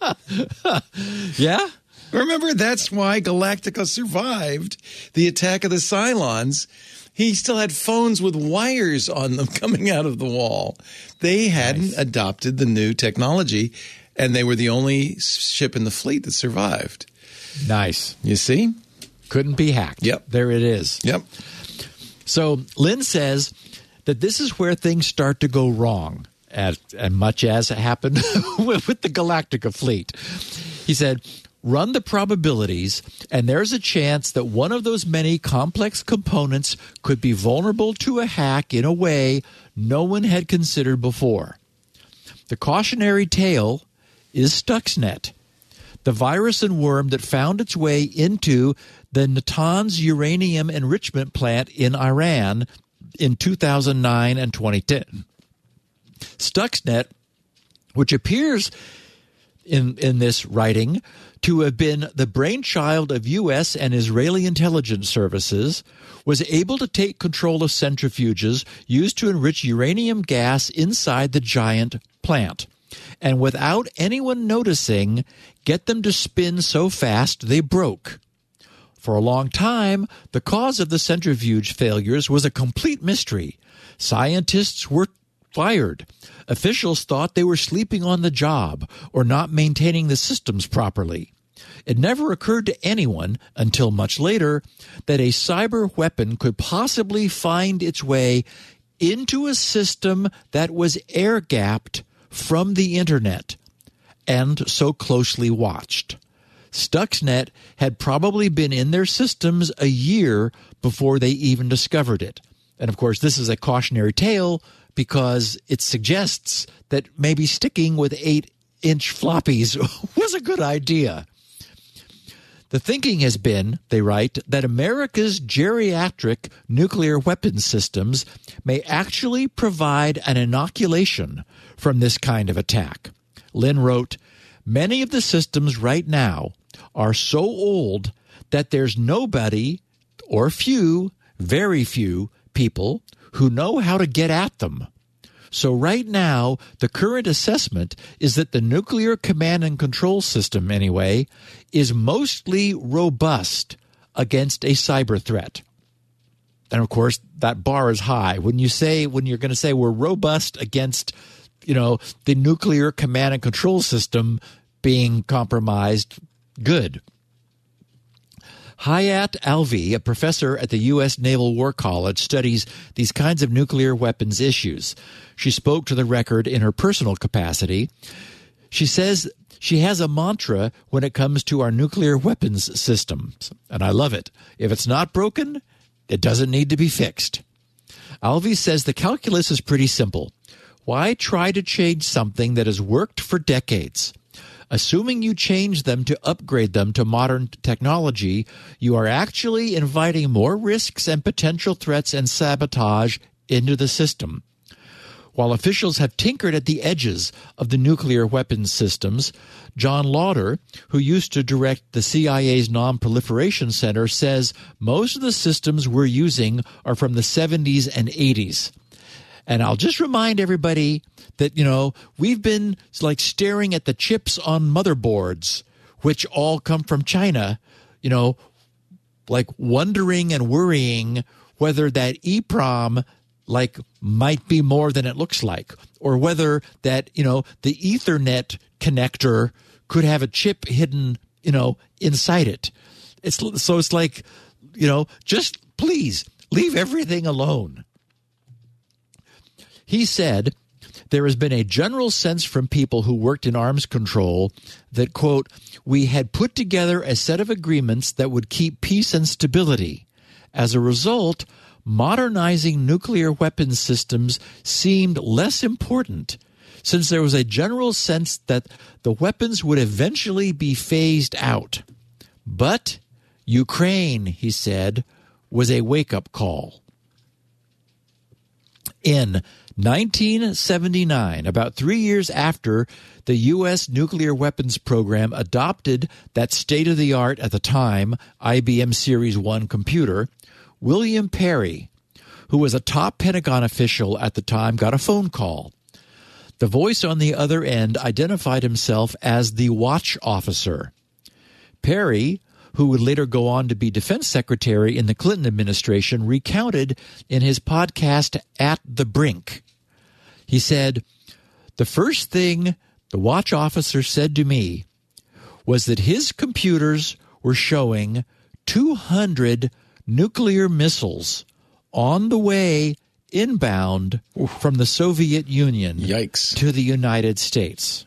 Yeah? Remember, that's why Galactica survived the attack of the Cylons. He still had phones with wires on them coming out of the wall. They hadn't adopted the new technology, and they were the only ship in the fleet that survived. Nice. You see? Couldn't be hacked. Yep. There it is. Yep. So Lynn says that this is where things start to go wrong, and much as it happened with the Galactica fleet. He said, run the probabilities, and there's a chance that one of those many complex components could be vulnerable to a hack in a way no one had considered before. The cautionary tale is Stuxnet, the virus and worm that found its way into the Natanz uranium enrichment plant in Iran in 2009 and 2010. Stuxnet, which appears in this writing to have been the brainchild of U.S. and Israeli intelligence services, was able to take control of centrifuges used to enrich uranium gas inside the giant plant, and without anyone noticing, get them to spin so fast they broke. For a long time, the cause of the centrifuge failures was a complete mystery. Scientists were fired. Officials thought they were sleeping on the job or not maintaining the systems properly. It never occurred to anyone until much later that a cyber weapon could possibly find its way into a system that was air-gapped from the internet and so closely watched. Stuxnet had probably been in their systems a year before they even discovered it. And of course, this is a cautionary tale because it suggests that maybe sticking with 8-inch floppies was a good idea. The thinking has been, they write, that America's geriatric nuclear weapons systems may actually provide an inoculation from this kind of attack. Lynn wrote, many of the systems right now are so old that there's nobody or few, very few people who know how to get at them. So right now, the current assessment is that the nuclear command and control system, anyway, is mostly robust against a cyber threat. And of course, that bar is high. When you're going to say we're robust against, the nuclear command and control system being compromised, good. Hayat Alvi, a professor at the U.S. Naval War College, studies these kinds of nuclear weapons issues. She spoke to the Record in her personal capacity. She says she has a mantra when it comes to our nuclear weapons systems, and I love it. If it's not broken, it doesn't need to be fixed. Alvi says the calculus is pretty simple. Why try to change something that has worked for decades? Assuming you change them to upgrade them to modern technology, you are actually inviting more risks and potential threats and sabotage into the system. While officials have tinkered at the edges of the nuclear weapons systems, John Lauder, who used to direct the CIA's Non-Proliferation Center, says most of the systems we're using are from the 70s and 80s. And I'll just remind everybody that, we've been like staring at the chips on motherboards, which all come from China, like wondering and worrying whether that EEPROM might be more than it looks like, or whether that, the Ethernet connector could have a chip hidden, inside it. It's like, just please leave everything alone. He said there has been a general sense from people who worked in arms control that, quote, we had put together a set of agreements that would keep peace and stability. As a result, modernizing nuclear weapons systems seemed less important, since there was a general sense that the weapons would eventually be phased out. But Ukraine, he said, was a wake-up call. In 1979, about 3 years after the U.S. nuclear weapons program adopted that state-of-the-art at the time IBM Series 1 computer, William Perry, who was a top Pentagon official at the time, got a phone call. The voice on the other end identified himself as the watch officer. Perry, who would later go on to be defense secretary in the Clinton administration, recounted in his podcast At the Brink. He said, the first thing the watch officer said to me was that his computers were showing 200 nuclear missiles on the way inbound from the Soviet Union to the United States.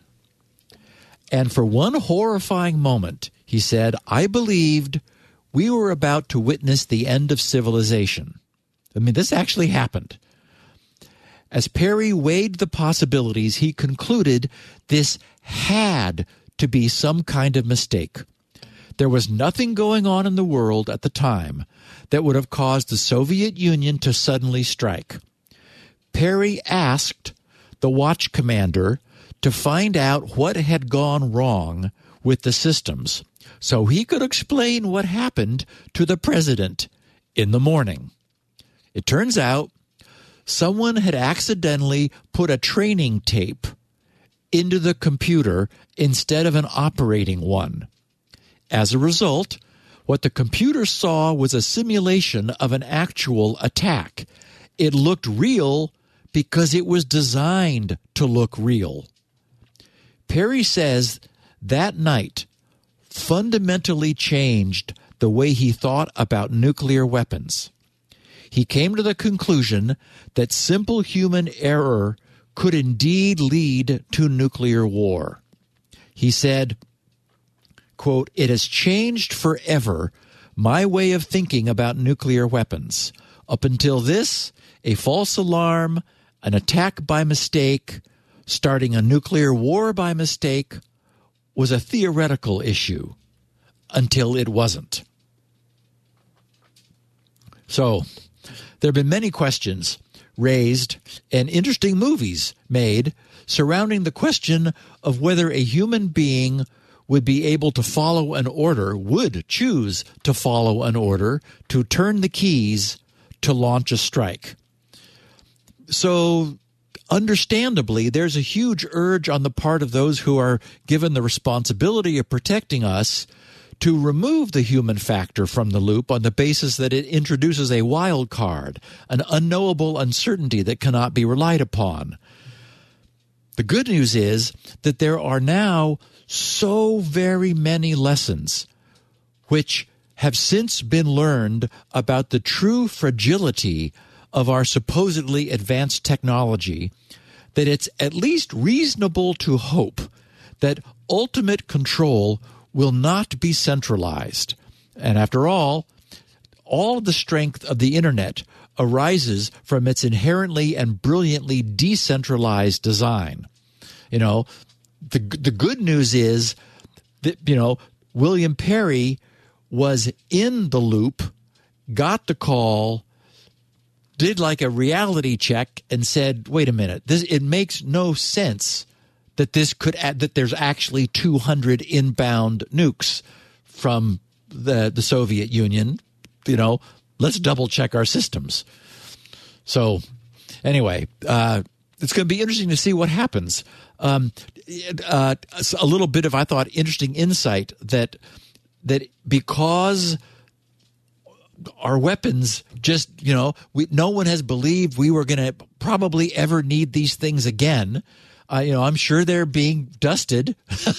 And for one horrifying moment, he said, I believed we were about to witness the end of civilization. I mean, this actually happened. As Perry weighed the possibilities, he concluded this had to be some kind of mistake. There was nothing going on in the world at the time that would have caused the Soviet Union to suddenly strike. Perry asked the watch commander to find out what had gone wrong with the systems so he could explain what happened to the president in the morning. It turns out someone had accidentally put a training tape into the computer instead of an operating one. As a result, what the computer saw was a simulation of an actual attack. It looked real because it was designed to look real. Perry says that night fundamentally changed the way he thought about nuclear weapons. He came to the conclusion that simple human error could indeed lead to nuclear war. He said, quote, it has changed forever my way of thinking about nuclear weapons. Up until this, a false alarm, an attack by mistake, starting a nuclear war by mistake was a theoretical issue until it wasn't. So, there have been many questions raised and interesting movies made surrounding the question of whether a human being would be able to follow an order, would choose to follow an order, to turn the keys to launch a strike. So, understandably, there's a huge urge on the part of those who are given the responsibility of protecting us to remove the human factor from the loop on the basis that it introduces a wild card, an unknowable uncertainty that cannot be relied upon. The good news is that there are now so very many lessons which have since been learned about the true fragility of our supposedly advanced technology that it's at least reasonable to hope that ultimate control will not be centralized. And after all the strength of the Internet arises from its inherently and brilliantly decentralized design. You know, the good news is that, William Perry was in the loop, got the call, did like a reality check and said, wait a minute, it makes no sense that this could add, that there's actually 200 inbound nukes from the Soviet Union. Let's double check our systems. So anyway, it's going to be interesting to see what happens. A little bit of, I thought, interesting insight that because our weapons just, no one has believed we were going to probably ever need these things again. I'm sure they're being dusted.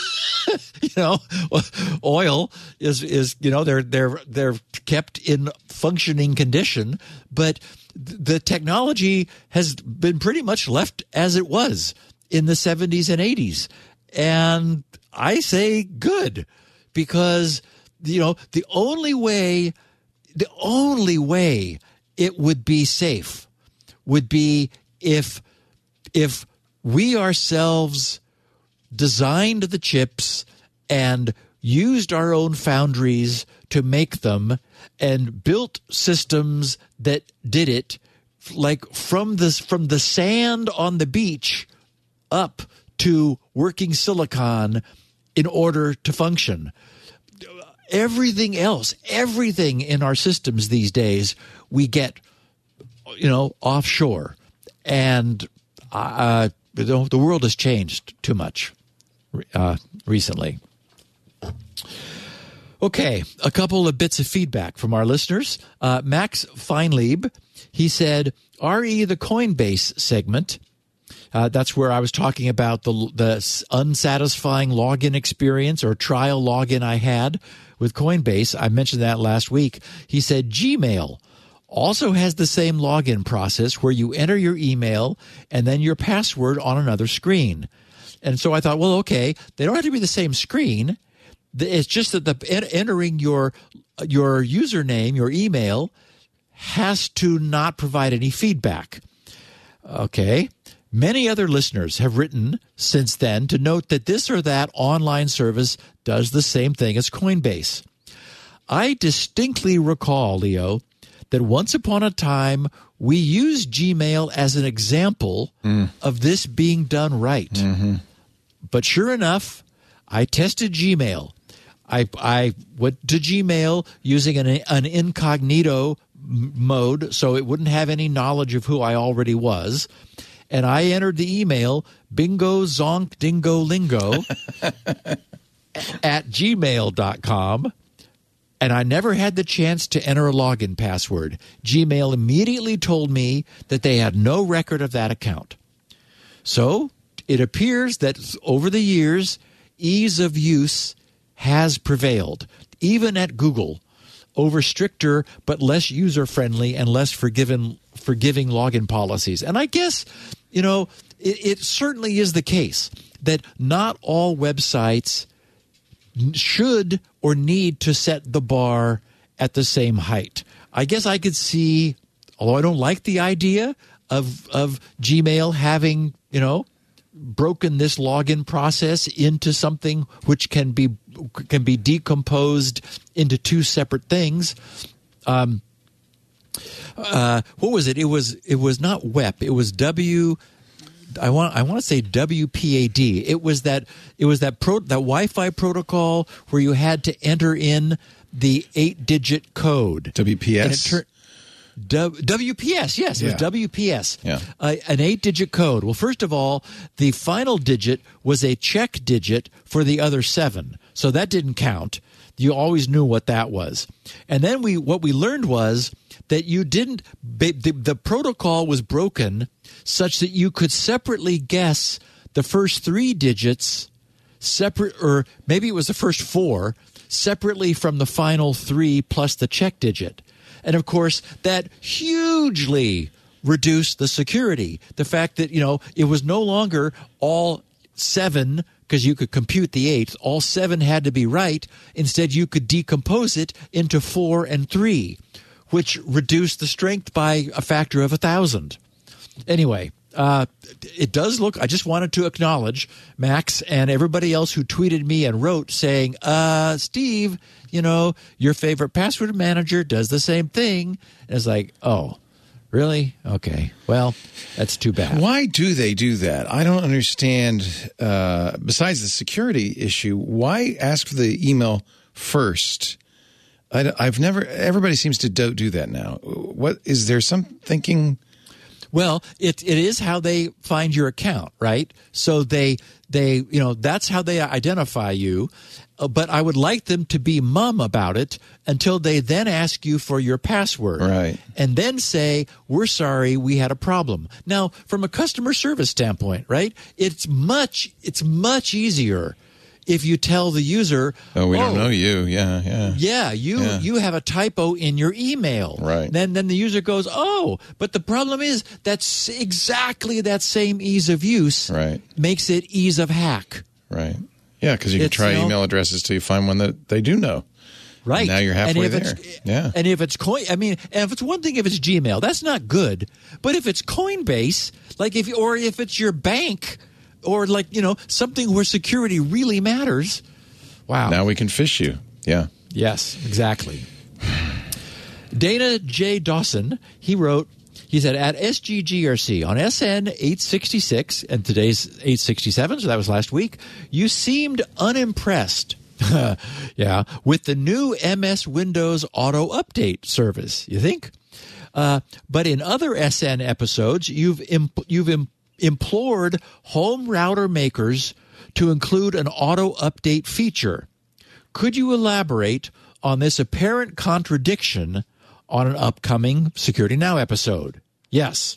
Oil is they're kept in functioning condition, but the technology has been pretty much left as it was in the 70s and 80s. And I say good, because the only way it would be safe would be if we ourselves designed the chips and used our own foundries to make them and built systems that did it, like from the sand on the beach up to working silicon in order to function. Everything else, everything in our systems these days, we get, offshore. And the world has changed too much recently. Okay, a couple of bits of feedback from our listeners. Max Feinlieb, he said, RE the Coinbase segment. That's where I was talking about the unsatisfying login experience or trial login I had with Coinbase. I mentioned that last week. He said Gmail also has the same login process where you enter your email and then your password on another screen. And so I thought, well, okay, they don't have to be the same screen. It's just that entering your username, your email, has to not provide any feedback. Okay. Many other listeners have written since then to note that this or that online service does the same thing as Coinbase. I distinctly recall, Leo, that once upon a time we used Gmail as an example of this being done right. Mm-hmm. But sure enough, I tested Gmail. I went to Gmail using an incognito mode so it wouldn't have any knowledge of who I already was. And I entered the email, bingo zonk dingo lingo at gmail.com. And I never had the chance to enter a login password. Gmail immediately told me that they had no record of that account. So it appears that over the years, ease of use has prevailed, even at Google, over stricter but less user-friendly and less forgiving login policies. And I guess, it certainly is the case that not all websites should or need to set the bar at the same height. I guess I could see, although I don't like the idea of Gmail having, broken this login process into something which can be decomposed into two separate things. What was it? It was not WEP. It was I want to say WPAD. It was that Wi-Fi protocol where you had to enter in the 8-digit code. WPS. WPS, yes, it was WPS. Yeah. An 8-digit code. Well, first of all, the final digit was a check digit for the other 7, so that didn't count. You always knew what that was. And then what we learned was that you didn't. The protocol was broken such that you could separately guess the first 3 digits separate, or maybe it was the first 4 separately from the final 3 plus the check digit. And of course, that hugely reduced the security. The fact that, it was no longer all 7, because you could compute the 8th, all 7 had to be right. Instead, you could decompose it into 4 and 3, which reduced the strength by a factor of 1,000. Anyway, it does look, I just wanted to acknowledge Max and everybody else who tweeted me and wrote saying, Steve, your favorite password manager does the same thing. And it's like, oh, Really? Okay. Well, that's too bad. Why do they do that? I don't understand. Besides the security issue, why ask for the email first? I've never. Everybody seems to do that now. What is there some thinking? Well, it is how they find your account, right? So they that's how they identify you. But I would like them to be mum about it until they then ask you for your password. Right. And then say, we're sorry, we had a problem. Now, from a customer service standpoint, right, it's much easier if you tell the user, we don't know you. Yeah, you have a typo in your email. Right. Then the user goes, but the problem is that's exactly that same ease of use makes it ease of hack. Right. Yeah, because you can try email addresses till you find one that they do know. Right. And now you're halfway there. Yeah. And if it's if it's one thing if it's Gmail, that's not good. But if it's Coinbase, if it's your bank, or something where security really matters, wow. Now we can phish you. Yeah. Yes, exactly. Dana J. Dawson, he said, at SGGRC on SN 866, and today's 867, so that was last week, you seemed unimpressed with the new MS Windows Auto Update service, you think? But in other SN episodes, you've implored home router makers to include an auto update feature. Could you elaborate on this apparent contradiction on an upcoming Security Now episode? Yes.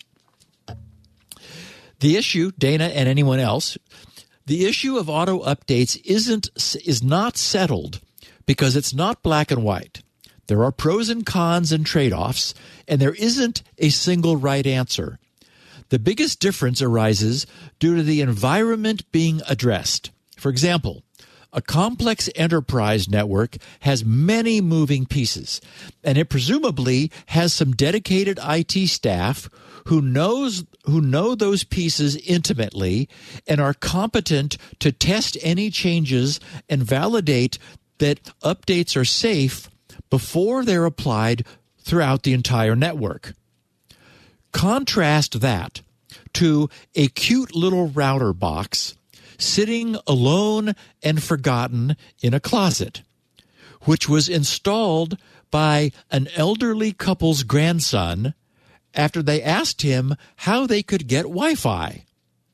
The issue, Dana and anyone else, the issue of auto updates is not settled because it's not black and white. There are pros and cons and trade-offs, and there isn't a single right answer. The biggest difference arises due to the environment being addressed. For example, a complex enterprise network has many moving pieces, and it presumably has some dedicated IT staff who know those pieces intimately and are competent to test any changes and validate that updates are safe before they're applied throughout the entire network. Contrast that to a cute little router box sitting alone and forgotten in a closet, which was installed by an elderly couple's grandson after they asked him how they could get Wi-Fi.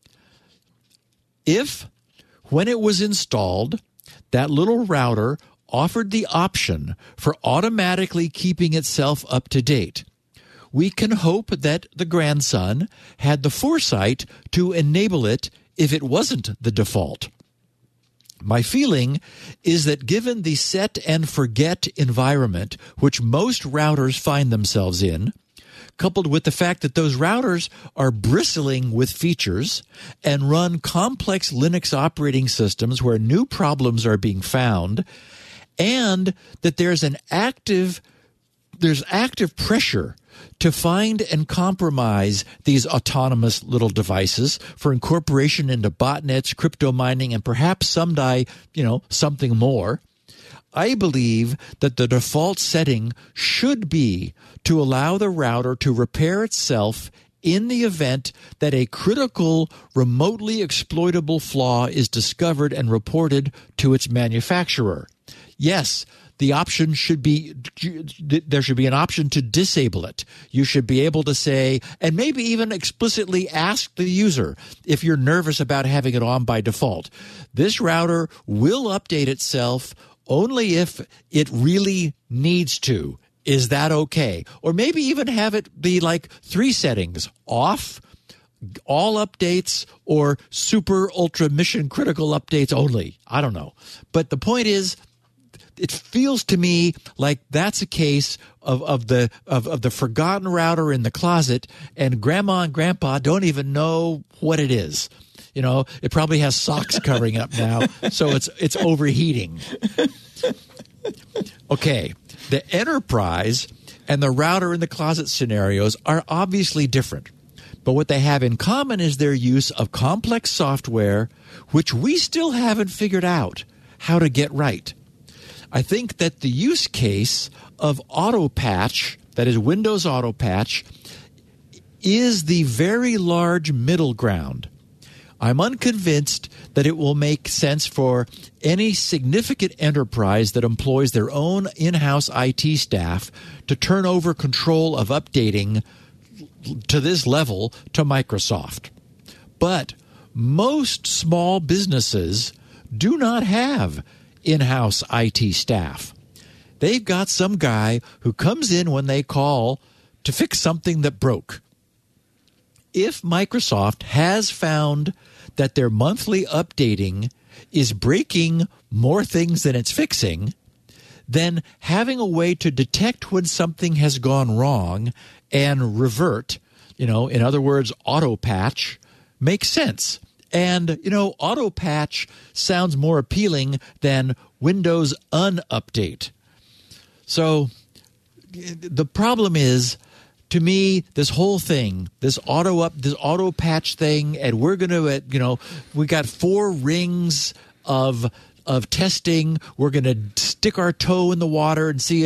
If, when it was installed, that little router offered the option for automatically keeping itself up to date, we can hope that the grandson had the foresight to enable it if it wasn't the default. My feeling is that given the set and forget environment which most routers find themselves in, coupled with the fact that those routers are bristling with features and run complex Linux operating systems where new problems are being found, and that there's active pressure to find and compromise these autonomous little devices for incorporation into botnets, crypto mining, and perhaps someday, something more, I believe that the default setting should be to allow the router to repair itself in the event that a critical, remotely exploitable flaw is discovered and reported to its manufacturer. Yes, the option should be, there should be an option to disable it. You should be able to say, and maybe even explicitly ask the user if you're nervous about having it on by default. This router will update itself only if it really needs to. Is that okay? Or maybe even have it be like 3 settings: off, all updates, or super ultra mission critical updates only. I don't know. But the point is, it feels to me like that's a case of the forgotten router in the closet, and grandma and grandpa don't even know what it is. It probably has socks covering up now, so it's overheating. Okay, the enterprise and the router in the closet scenarios are obviously different, but what they have in common is their use of complex software, which we still haven't figured out how to get right. I think that the use case of AutoPatch, that is Windows AutoPatch, is the very large middle ground. I'm unconvinced that it will make sense for any significant enterprise that employs their own in-house IT staff to turn over control of updating to this level to Microsoft. But most small businesses do not have in-house IT staff. They've got some guy who comes in when they call to fix something that broke. If Microsoft has found that their monthly updating is breaking more things than it's fixing, then having a way to detect when something has gone wrong and revert, in other words, auto patch, makes sense. And, auto patch sounds more appealing than Windows unupdate. So the problem is, to me, this whole thing, this auto patch thing, and we're going to, we got 4 rings of testing. We're going to stick our toe in the water and see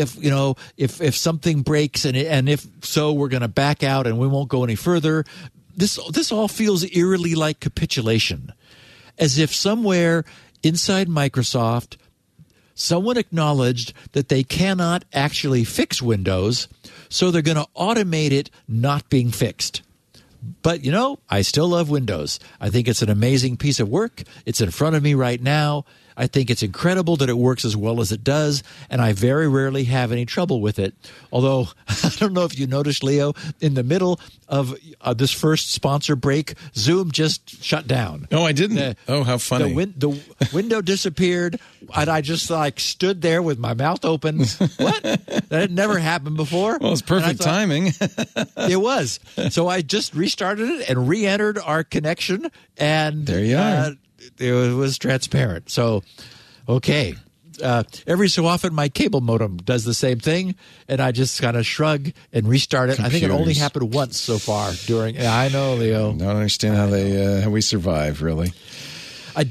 if something breaks, and if so, we're going to back out and we won't go any further. This all feels eerily like capitulation, as if somewhere inside Microsoft, someone acknowledged that they cannot actually fix Windows, so they're going to automate it not being fixed. But, I still love Windows. I think it's an amazing piece of work. It's in front of me right now. I think it's incredible that it works as well as it does, and I very rarely have any trouble with it. Although, I don't know if you noticed, Leo, in the middle of this first sponsor break, Zoom just shut down. No, I didn't. How funny. The window disappeared, and I just stood there with my mouth open. What? That had never happened before. Well, it's perfect timing. It was. So I just restarted it and re-entered our connection, and there you are. It was transparent. So, okay. Every so often, my cable modem does the same thing, and I just kind of shrug and restart it. Computers. I think it only happened once so far during. I know, Leo. I don't understand how we survive, really. I've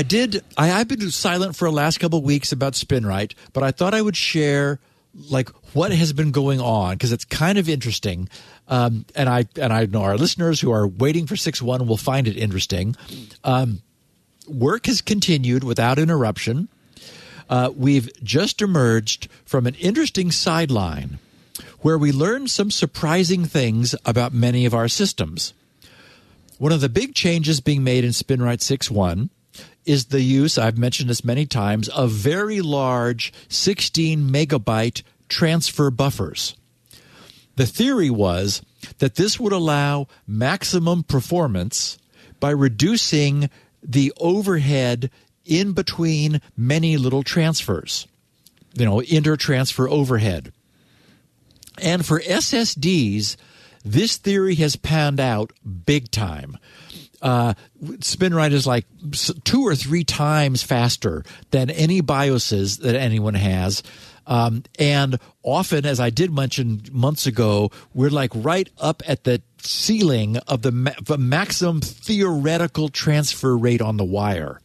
been silent for the last couple of weeks about SpinRite, but I thought I would share what has been going on, because it's kind of interesting. And I know our listeners who are waiting for 6.1 will find it interesting. Work has continued without interruption. We've just emerged from an interesting sideline where we learned some surprising things about many of our systems. One of the big changes being made in SpinRite 6.1 is the use, I've mentioned this many times, of very large 16 megabyte transfer buffers. The theory was that this would allow maximum performance by reducing the overhead in between many little transfers, inter-transfer overhead. And for SSDs, this theory has panned out big time. SpinRite is 2 or 3 times faster than any BIOSes that anyone has. And often, as I did mention months ago, we're right up at the ceiling of the maximum theoretical transfer rate on the wire.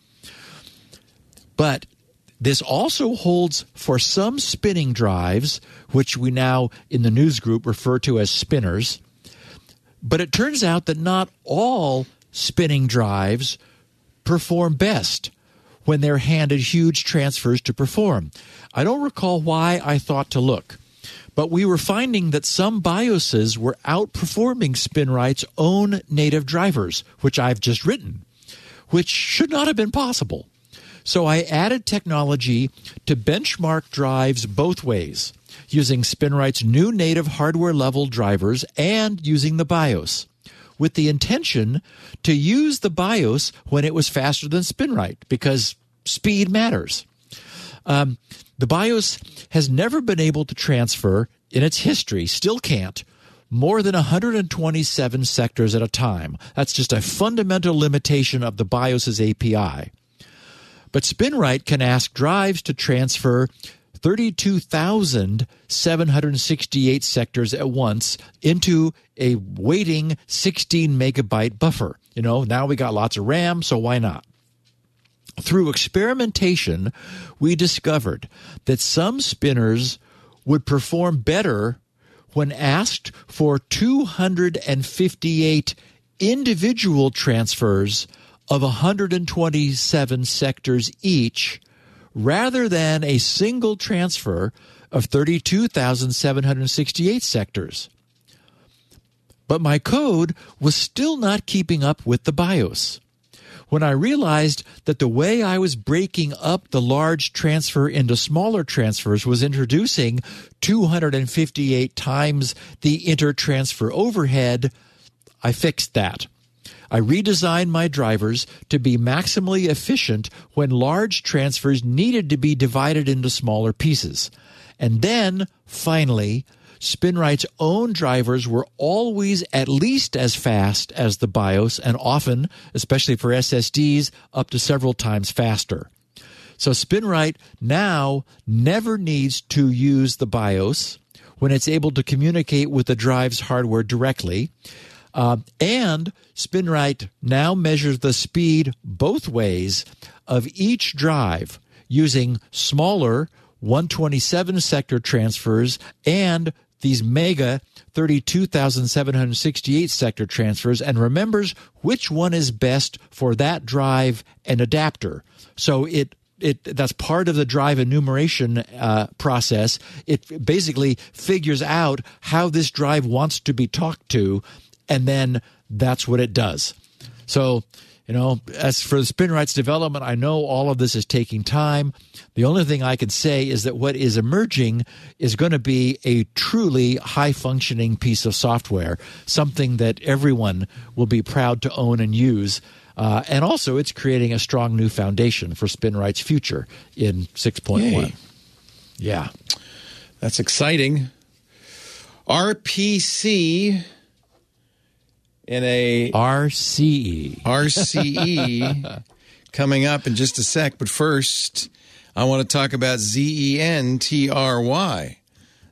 But this also holds for some spinning drives, which we now in the news group refer to as spinners. But it turns out that not all spinning drives perform best when they're handed huge transfers to perform. I don't recall why I thought to look, but we were finding that some BIOSes were outperforming SpinRite's own native drivers, which I've just written, which should not have been possible. So I added technology to benchmark drives both ways, using SpinRite's new native hardware-level drivers and using the BIOS, with the intention to use the BIOS when it was faster than SpinRite, because speed matters. The BIOS has never been able to transfer, in its history, still can't, more than 127 sectors at a time. That's just a fundamental limitation of the BIOS's API. But SpinRite can ask drives to transfer 32,768 sectors at once into a waiting 16 megabyte buffer. Now we got lots of RAM, so why not? Through experimentation, we discovered that some spinners would perform better when asked for 258 individual transfers of 127 sectors each, rather than a single transfer of 32,768 sectors. But my code was still not keeping up with the BIOS. When I realized that the way I was breaking up the large transfer into smaller transfers was introducing 258 times the intertransfer overhead, I fixed that. I redesigned my drivers to be maximally efficient when large transfers needed to be divided into smaller pieces. And then, finally, SpinRite's own drivers were always at least as fast as the BIOS, and often, especially for SSDs, up to several times faster. So SpinRite now never needs to use the BIOS when it's able to communicate with the drive's hardware directly. And SpinRite now measures the speed both ways of each drive using smaller 127 sector transfers and these mega 32,768 sector transfers, and remembers which one is best for that drive and adapter. So that's part of the drive enumeration process. It basically figures out how this drive wants to be talked to, and then that's what it does. So, as for the SpinRite's development, I know all of this is taking time. The only thing I can say is that what is emerging is going to be a truly high-functioning piece of software, something that everyone will be proud to own and use. And also, it's creating a strong new foundation for SpinRite's future in 6.1. Yay. Yeah. That's exciting. RPC in a RCE coming up in just a sec. But first, I want to talk about ZENTRY.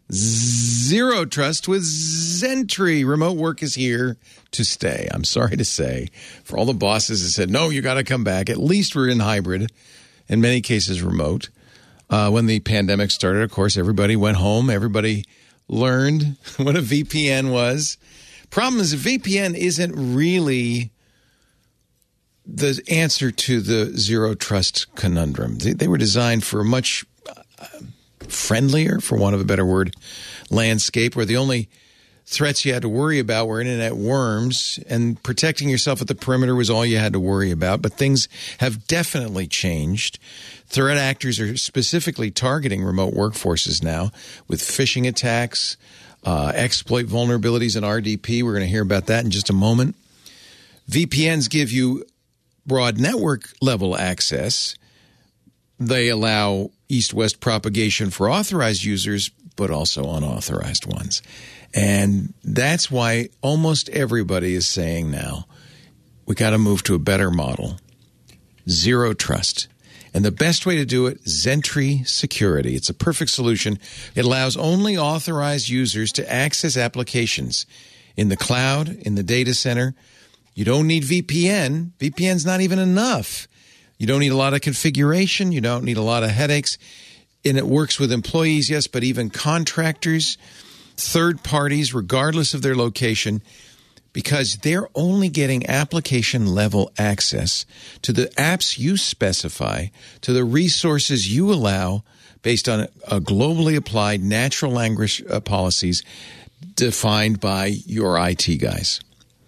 Zero Trust with Zentry. Remote work is here to stay. I'm sorry to say, for all the bosses that said, no, you got to come back. At least we're in hybrid, in many cases remote. When the pandemic started, of course, everybody went home. Everybody learned what a VPN was. Problem is, a VPN isn't really the answer to the Zero Trust conundrum. They were designed for a much friendlier, for want of a better word, landscape where the only threats you had to worry about were internet worms, and protecting yourself at the perimeter was all you had to worry about. But things have definitely changed. Threat actors are specifically targeting remote workforces now with phishing attacks, exploit vulnerabilities in RDP. We're going to hear about that in just a moment. VPNs give you broad network level access. They allow east-west propagation for authorized users, but also unauthorized ones. And that's why almost everybody is saying now, we got to move to a better model. Zero Trust. And the best way to do it, Zentry Security. It's a perfect solution. It allows only authorized users to access applications in the cloud, in the data center. You don't need VPN. VPN's not even enough. You don't need a lot of configuration. You don't need a lot of headaches. And it works with employees, yes, but even contractors, third parties, regardless of their location, because they're only getting application-level access to the apps you specify, to the resources you allow based on a globally applied natural language policies defined by your IT guys.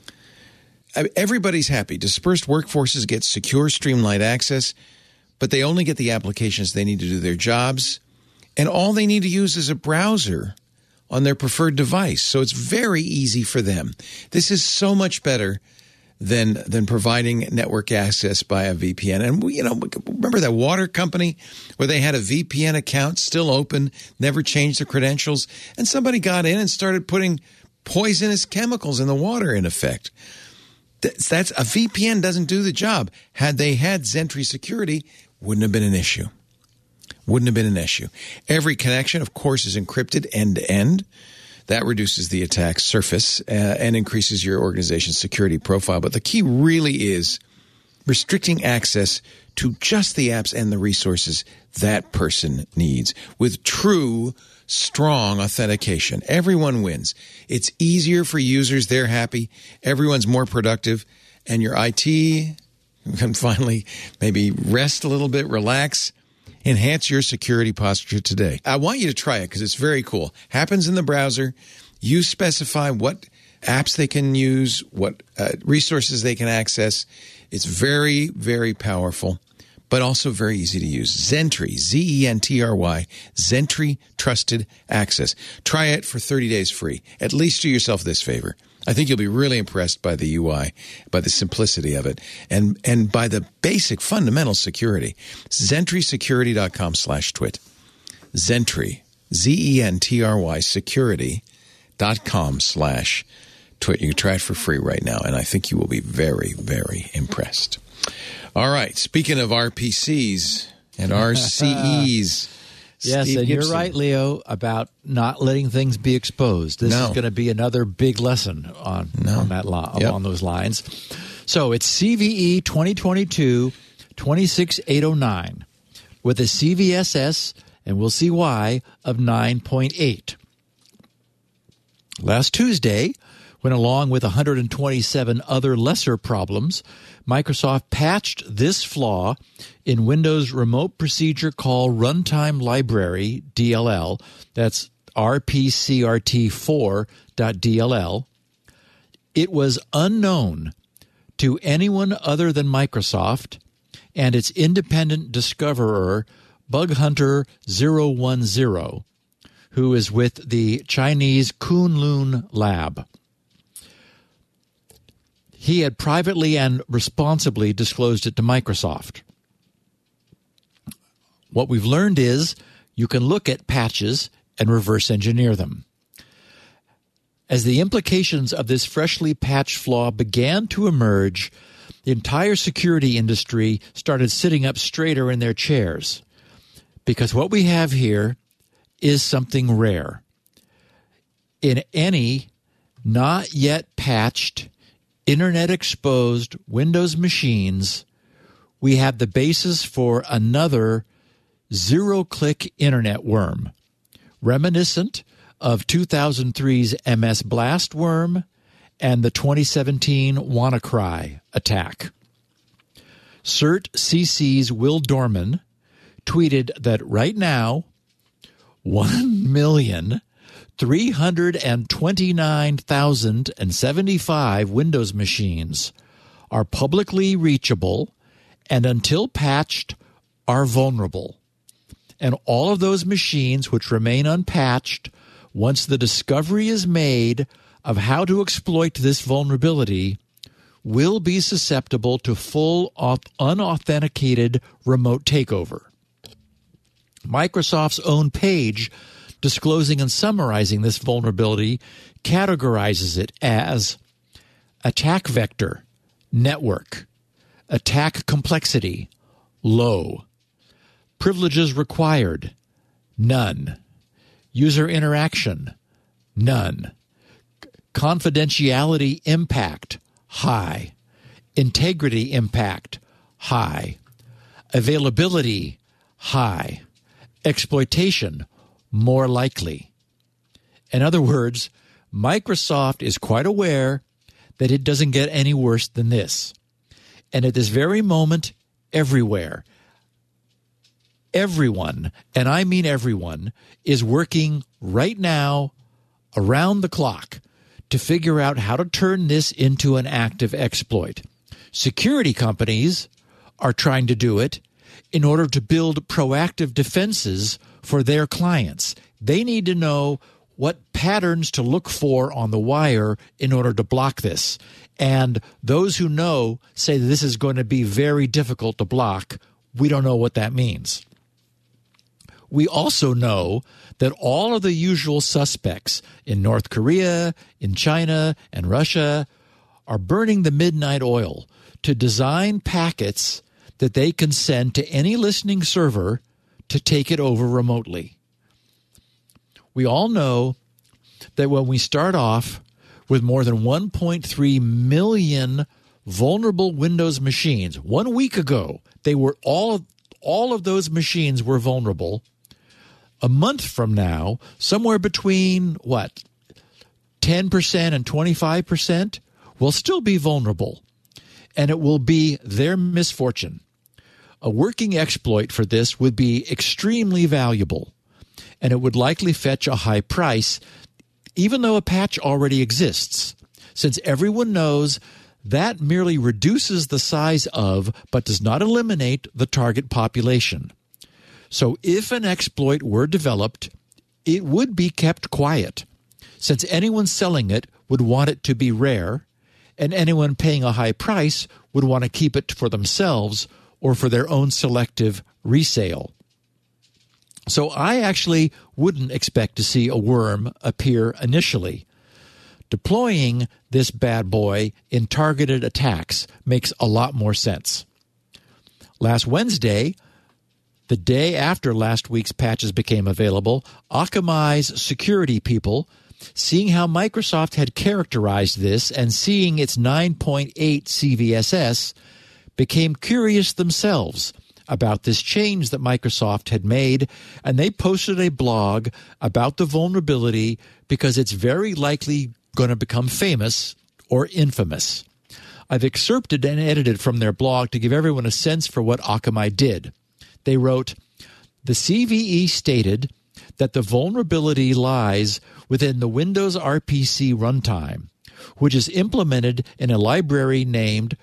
Everybody's happy. Dispersed workforces get secure, streamlined access, but they only get the applications they need to do their jobs, and all they need to use is a browser on their preferred device. So it's very easy for them. This is so much better than providing network access by a VPN. And remember that water company where they had a VPN account still open, never changed the credentials, and somebody got in and started putting poisonous chemicals in the water, in effect. That's a VPN doesn't do the job. Had they had Zentry Security, wouldn't have been an issue. Wouldn't have been an issue. Every connection, of course, is encrypted end-to-end. That reduces the attack surface and increases your organization's security profile. But the key really is restricting access to just the apps and the resources that person needs with true, strong authentication. Everyone wins. It's easier for users. They're happy. Everyone's more productive. And your IT can finally maybe rest a little bit, relax, enhance your security posture today. I want you to try it because it's very cool. Happens in the browser. You specify what apps they can use, what resources they can access. It's very, very powerful, but also very easy to use. Zentry, Zentry, Zentry Trusted Access. Try it for 30 days free. At least do yourself this favor. I think you'll be really impressed by the UI, by the simplicity of it, and by the basic fundamental security. ZentrySecurity.com/twit. Zentry, Zentry, security.com/twit. You can try it for free right now, and I think you will be very, very impressed. All right. Speaking of RPCs and RCEs. Yes, Steve and Gibson. you're right, Leo, about not letting things be exposed. This No. is going to be another big lesson on that along those lines. So it's CVE 2022-26809 with a CVSS, and we'll see why, of 9.8. Last Tuesday, when along with 127 other lesser problems, Microsoft patched this flaw in Windows Remote Procedure Call Runtime Library, DLL. That's rpcrt4.dll. It was unknown to anyone other than Microsoft and its independent discoverer, Bug Hunter 010, who is with the Chinese Kunlun Lab. He had privately and responsibly disclosed it to Microsoft. What we've learned is you can look at patches and reverse engineer them. As the implications of this freshly patched flaw began to emerge, the entire security industry started sitting up straighter in their chairs. Because what we have here is something rare. In any not yet patched Internet-exposed Windows machines, we have the basis for another zero-click Internet worm, reminiscent of 2003's MS Blast worm and the 2017 WannaCry attack. CertCC's Will Dorman tweeted that right now, 1,329,075 Windows machines are publicly reachable and until patched are vulnerable. And all of those machines which remain unpatched, once the discovery is made of how to exploit this vulnerability, will be susceptible to full unauthenticated remote takeover. Microsoft's own page disclosing and summarizing this vulnerability categorizes it as attack vector, network, attack complexity, low, privileges required, none, user interaction, none, confidentiality impact, high, integrity impact, high, availability, high, exploitation, more likely. In other words, Microsoft is quite aware that it doesn't get any worse than this. And at this very moment, everywhere, everyone, and I mean everyone, is working right now around the clock to figure out how to turn this into an active exploit. Security companies are trying to do it in order to build proactive defenses for their clients. They need to know what patterns to look for on the wire in order to block this. And those who know say that this is going to be very difficult to block. We don't know what that means. We also know that all of the usual suspects in North Korea, in China, and Russia are burning the midnight oil to design packets that they can send to any listening server to take it over remotely. We all know that when we start off with more than 1.3 million vulnerable Windows machines. 1 week ago, they were all of those machines were vulnerable. A month from now, somewhere between 10% and 25% will still be vulnerable, and it will be their misfortune. A working exploit for this would be extremely valuable, and it would likely fetch a high price, even though a patch already exists, since everyone knows that merely reduces the size of, but does not eliminate, the target population. So if an exploit were developed, it would be kept quiet, since anyone selling it would want it to be rare, and anyone paying a high price would want to keep it for themselves or for their own selective resale. So I actually wouldn't expect to see a worm appear initially. Deploying this bad boy in targeted attacks makes a lot more sense. Last Wednesday, the day after last week's patches became available, Akamai's security people, seeing how Microsoft had characterized this and seeing its 9.8 CVSS, became curious themselves about this change that Microsoft had made, and they posted a blog about the vulnerability because it's very likely going to become famous or infamous. I've excerpted and edited from their blog to give everyone a sense for what Akamai did. They wrote, "The CVE stated that the vulnerability lies within the Windows RPC runtime, which is implemented in a library named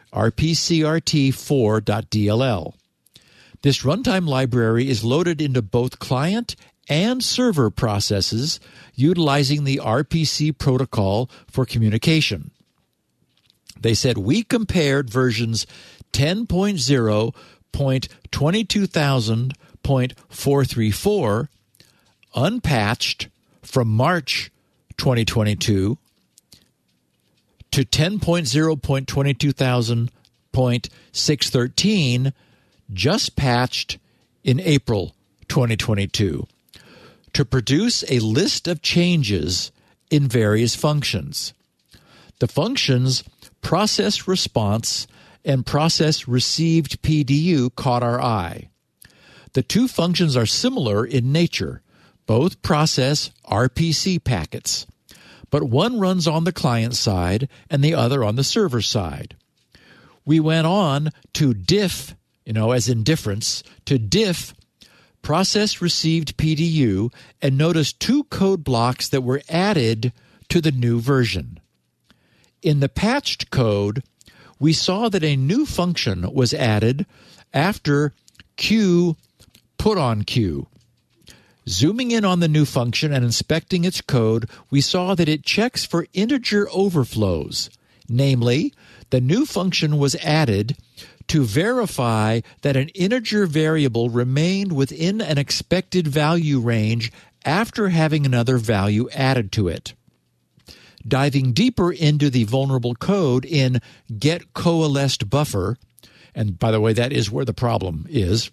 rpcrt4.dll. This runtime library is loaded into both client and server processes utilizing the RPC protocol for communication." They said, "We compared versions 10.0.22,000.434 unpatched from March 2022 to 10.0.22,000.613 just patched in April 2022 to produce a list of changes in various functions. The functions process response and process received PDU caught our eye. The two functions are similar in nature. Both process RPC packets, but one runs on the client side and the other on the server side. We went on to diff, as in difference, to diff process received PDU and noticed two code blocks that were added to the new version. In the patched code, we saw that a new function was added after queue put on queue. Zooming in on the new function and inspecting its code, we saw that it checks for integer overflows. Namely, the new function was added to verify that an integer variable remained within an expected value range after having another value added to it. Diving deeper into the vulnerable code in getCoalescedBuffer, and by the way, that is where the problem is,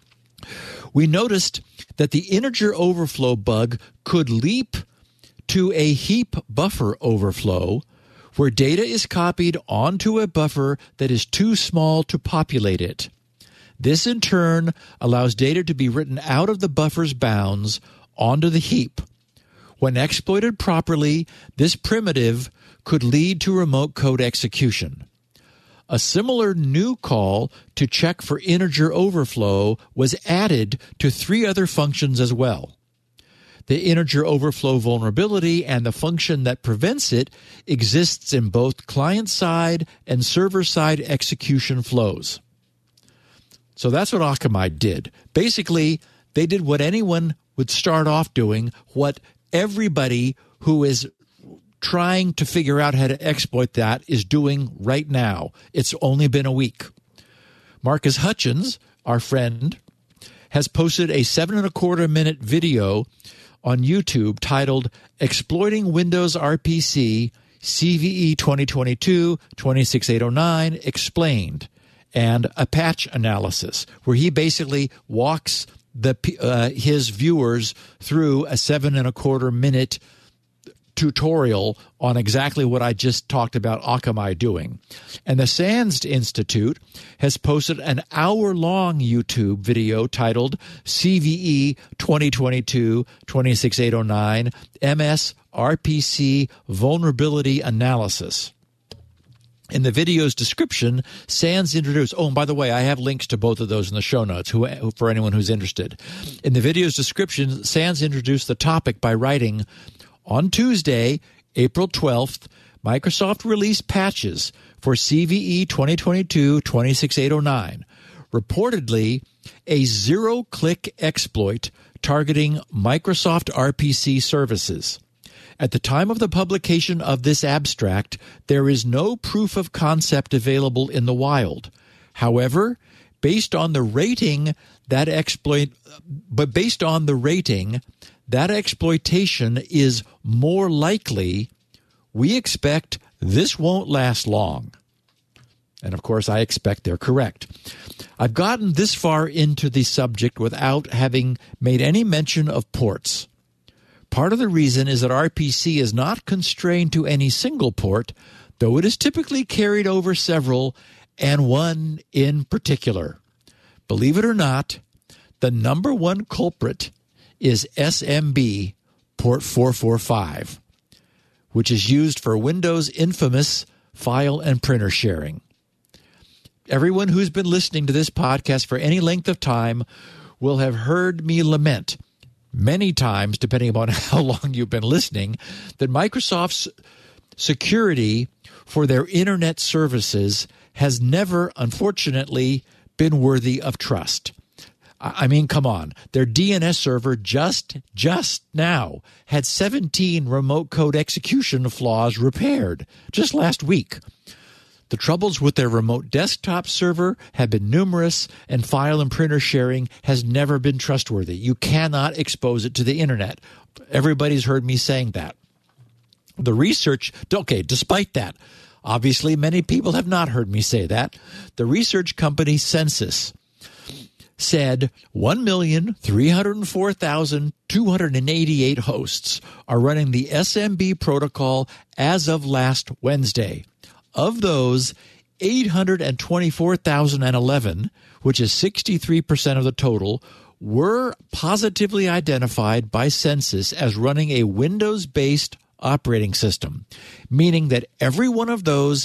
we noticed that the integer overflow bug could leap to a heap buffer overflow, where data is copied onto a buffer that is too small to populate it. This, in turn, allows data to be written out of the buffer's bounds onto the heap. When exploited properly, this primitive could lead to remote code execution. A similar new call to check for integer overflow was added to 3 other functions as well. The integer overflow vulnerability and the function that prevents it exists in both client-side and server-side execution flows. So that's what Akamai did. Basically, they did what anyone would start off doing, what everybody who is trying to figure out how to exploit that is doing right now. It's only been a week. Marcus Hutchins, our friend, has posted a 7.25-minute video on YouTube titled Exploiting Windows RPC CVE 2022-26809 Explained, and a patch analysis, where he basically walks his viewers through a 7.25-minute tutorial on exactly what I just talked about Akamai doing. And the SANS Institute has posted an hour-long YouTube video titled CVE 2022-26809 MS RPC Vulnerability Analysis. In the video's description, SANS introduced, oh, and by the way, I have links to both of those in the show notes for anyone who's interested. In the video's description, SANS introduced the topic by writing, on Tuesday, April 12th, Microsoft released patches for CVE 2022-26809, reportedly a zero-click exploit targeting Microsoft RPC services. At the time of the publication of this abstract, there is no proof of concept available in the wild. However, based on the rating, that exploitation is more likely. We expect this won't last long. And of course, I expect they're correct. I've gotten this far into the subject without having made any mention of ports. Part of the reason is that RPC is not constrained to any single port, though it is typically carried over several, and one in particular. Believe it or not, the number one culprit is SMB port 445, which is used for Windows' infamous file and printer sharing. Everyone who's been listening to this podcast for any length of time will have heard me lament many times, depending upon how long you've been listening, that Microsoft's security for their internet services has never, unfortunately, been worthy of trust. I mean, come on. Their DNS server just now had 17 remote code execution flaws repaired just last week. The troubles with their remote desktop server have been numerous, and file and printer sharing has never been trustworthy. You cannot expose it to the internet. Everybody's heard me saying that. The research, okay, despite that, obviously many people have not heard me say that. The research company Census said 1,304,288 hosts are running the SMB protocol as of last Wednesday. Of those, 824,011, which is 63% of the total, were positively identified by Census as running a Windows-based operating system, meaning that every one of those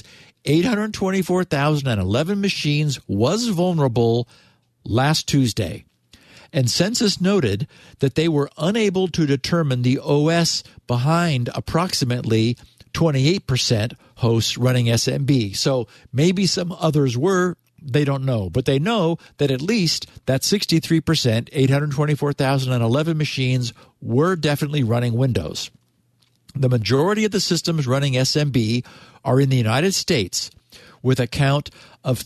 824,011 machines was vulnerable last Tuesday. And Census noted that they were unable to determine the OS behind approximately 28% hosts running SMB. So maybe some others were, they don't know. But they know that at least that 63%, 824,011 machines, were definitely running Windows. The majority of the systems running SMB are in the United States, with a count of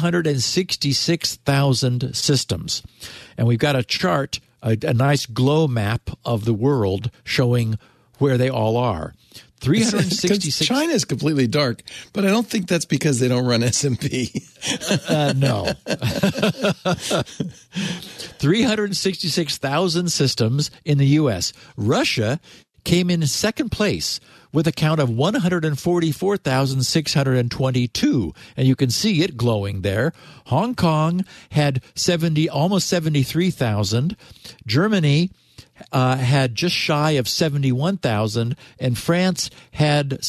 366,000 systems. And we've got a chart, a nice glow map of the world showing where they all are. 366. China is completely dark, but I don't think that's because they don't run SMP. No. 366,000 systems in the U.S. Russia came in second place with a count of 144,622, and you can see it glowing there. Hong Kong had almost 73,000. Germany had just shy of 71,000, and France had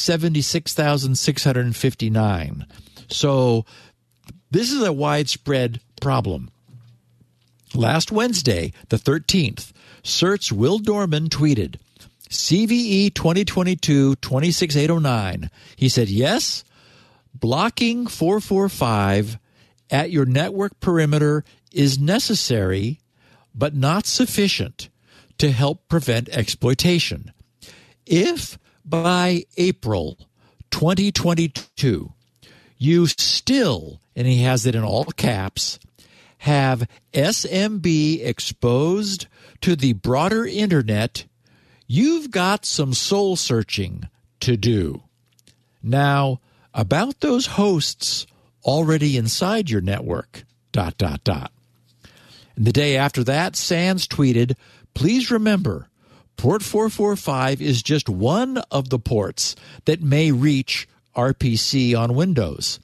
76,659. So this is a widespread problem. Last Wednesday, the 13th, CERT's Will Dorman tweeted, CVE 2022-26809. He said, yes, blocking 445 at your network perimeter is necessary, but not sufficient to help prevent exploitation. If by April 2022 you still, and he has it in all caps, have SMB exposed to the broader internet, you've got some soul searching to do. Now, about those hosts already inside your network, ... And the day after that, SANS tweeted, please remember, Port 445 is just one of the ports that may reach RPC on Windows.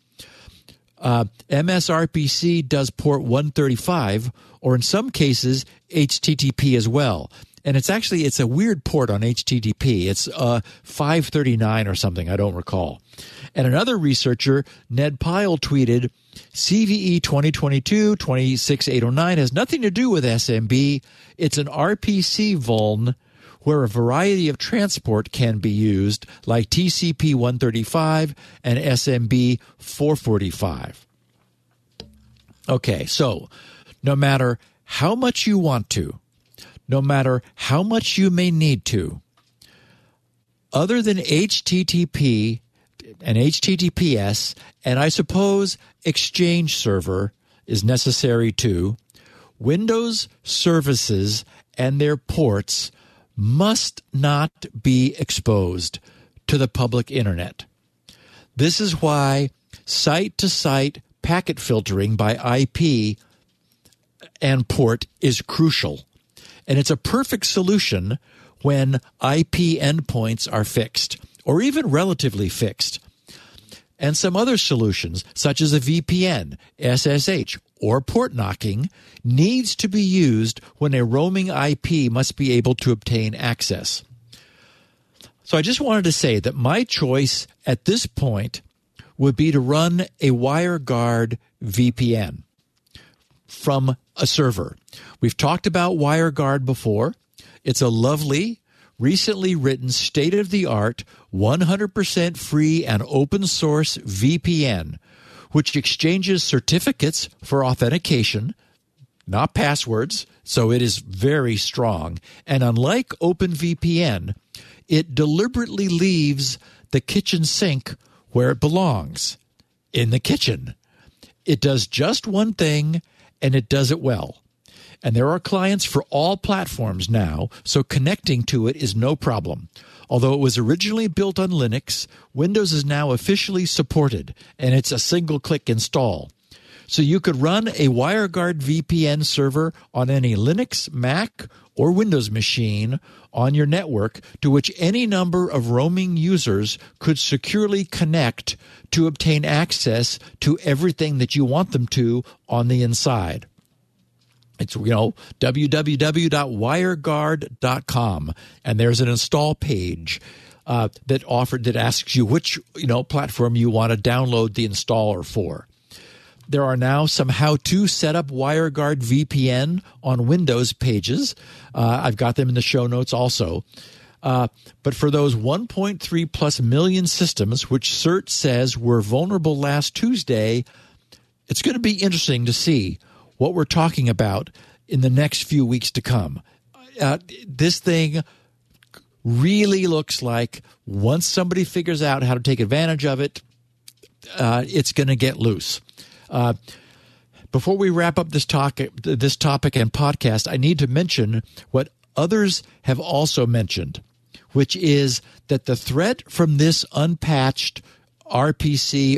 MSRPC does port 135, or in some cases, HTTP as well. And it's a weird port on HTTP. It's 539 or something, I don't recall. And another researcher, Ned Pyle, tweeted, CVE 2022-26809 has nothing to do with SMB. It's an RPC vuln where a variety of transport can be used, like TCP 135 and SMB 445. Okay, so no matter how much you want to, no matter how much you may need to, other than HTTP and HTTPS, and I suppose Exchange Server is necessary too, Windows services and their ports must not be exposed to the public internet. This is why site-to-site packet filtering by IP and port is crucial. And it's a perfect solution when IP endpoints are fixed, or even relatively fixed. And some other solutions, such as a VPN, SSH, or port knocking, needs to be used when a roaming IP must be able to obtain access. So I just wanted to say that my choice at this point would be to run a WireGuard VPN from a server. We've talked about WireGuard before. It's a lovely, recently written, state-of-the-art, 100% free and open-source VPN, which exchanges certificates for authentication, not passwords, so it is very strong. And unlike OpenVPN, it deliberately leaves the kitchen sink where it belongs, in the kitchen. It does just one thing, and it does it well. And there are clients for all platforms now, so connecting to it is no problem. Although it was originally built on Linux, Windows is now officially supported, and it's a single-click install. So you could run a WireGuard VPN server on any Linux, Mac, or Windows machine on your network to which any number of roaming users could securely connect to obtain access to everything that you want them to on the inside. It's, www.wireguard.com, and there's an install page that asks you which platform you want to download the installer for. There are now some how-to set up WireGuard VPN on Windows pages. I've got them in the show notes also. But for those 1.3 plus million systems, which CERT says were vulnerable last Tuesday, it's going to be interesting to see what we're talking about in the next few weeks to come. This thing really looks like once somebody figures out how to take advantage of it, it's going to get loose. Before we wrap up this topic and podcast, I need to mention what others have also mentioned, which is that the threat from this unpatched RPC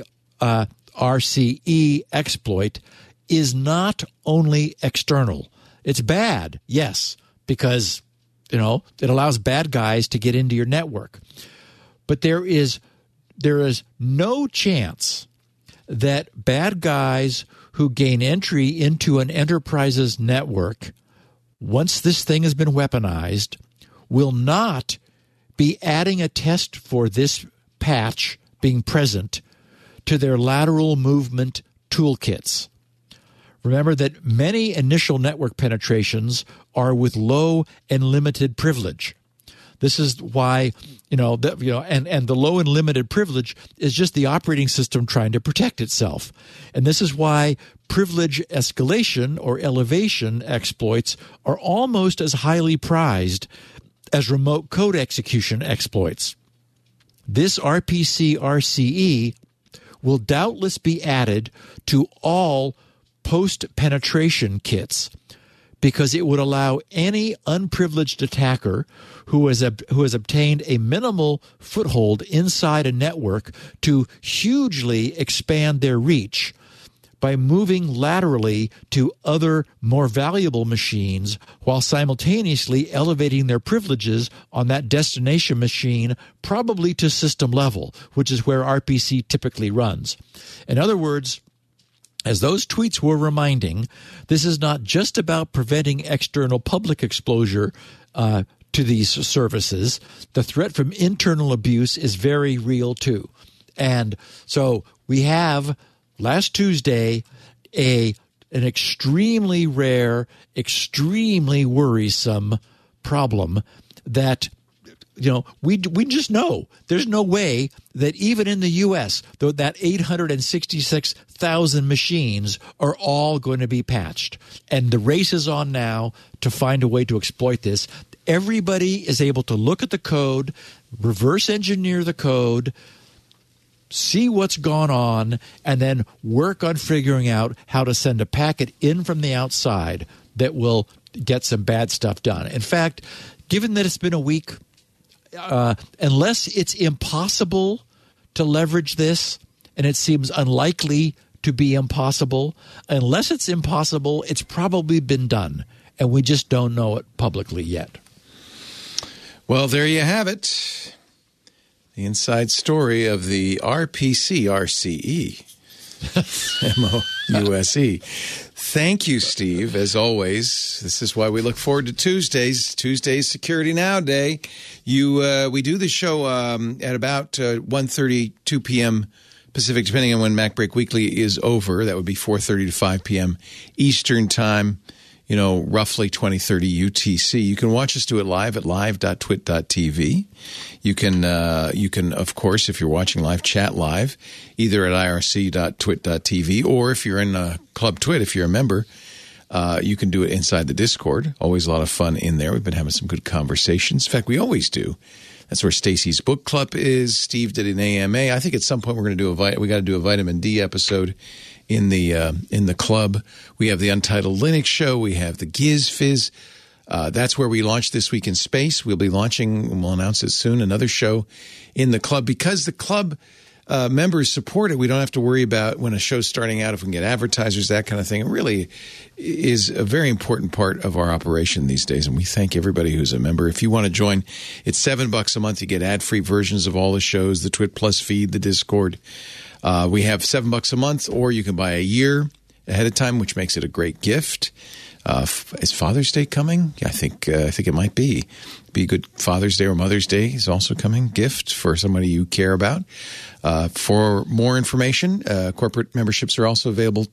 RCE exploit is not only external. It's bad, yes, because it allows bad guys to get into your network. But there is no chance that bad guys who gain entry into an enterprise's network, once this thing has been weaponized, will not be adding a test for this patch being present to their lateral movement toolkits. Remember that many initial network penetrations are with low and limited privilege. This is why, and the low and limited privilege is just the operating system trying to protect itself. And this is why privilege escalation or elevation exploits are almost as highly prized as remote code execution exploits. This RPC RCE will doubtless be added to all post-penetration kits because it would allow any unprivileged attacker who has obtained a minimal foothold inside a network to hugely expand their reach by moving laterally to other, more valuable machines while simultaneously elevating their privileges on that destination machine, probably to system level, which is where RPC typically runs. In other words, as those tweets were reminding, this is not just about preventing external public exposure to these services. The threat from internal abuse is very real too. And so we have last Tuesday an extremely rare, extremely worrisome problem that we just know there's no way that even in the U.S., though that 866,000 machines are all going to be patched. And the race is on now to find a way to exploit this. Everybody is able to look at the code, reverse engineer the code, see what's gone on, and then work on figuring out how to send a packet in from the outside that will get some bad stuff done. In fact, given that it's been a week, unless it's impossible to leverage this, and it seems unlikely to be impossible, unless it's impossible, it's probably been done, and we just don't know it publicly yet. Well, there you have it. The inside story of the RPC-RCE. MOUSE. Thank you, Steve, as always. This is why we look forward to Tuesdays. Tuesday's Security Now Day. We do the show at about 1:30, 2 p.m. Pacific, depending on when MacBreak Weekly is over. That would be 4:30 to 5 p.m. Eastern Time, roughly 20:30 UTC. You can watch us do it live at live.twit.tv. You can, of course, if you're watching live, chat live, either at irc.twit.tv, or if you're in Club Twit, if you're a member, you can do it inside the Discord. Always a lot of fun in there. We've been having some good conversations. In fact, we always do. That's where Stacy's book club is. Steve did an AMA. I think at some point we got to do a vitamin D episode in the club. We have the Untitled Linux show. We have the Giz Fizz. That's where we launched This Week in Space. We'll be launching, and we'll announce it soon, another show in the club. Because the club members support it, we don't have to worry about when a show's starting out, if we can get advertisers, that kind of thing. It really is a very important part of our operation these days, and we thank everybody who's a member. If you want to join, it's $7 a month. You get ad-free versions of all the shows, the Twit Plus feed, the Discord. We have $7 a month, or you can buy a year ahead of time, which makes it a great gift. Is Father's Day coming? I think it might be. Be a good Father's Day, or Mother's Day is also coming. Gift for somebody you care about. For more information, corporate memberships are also available.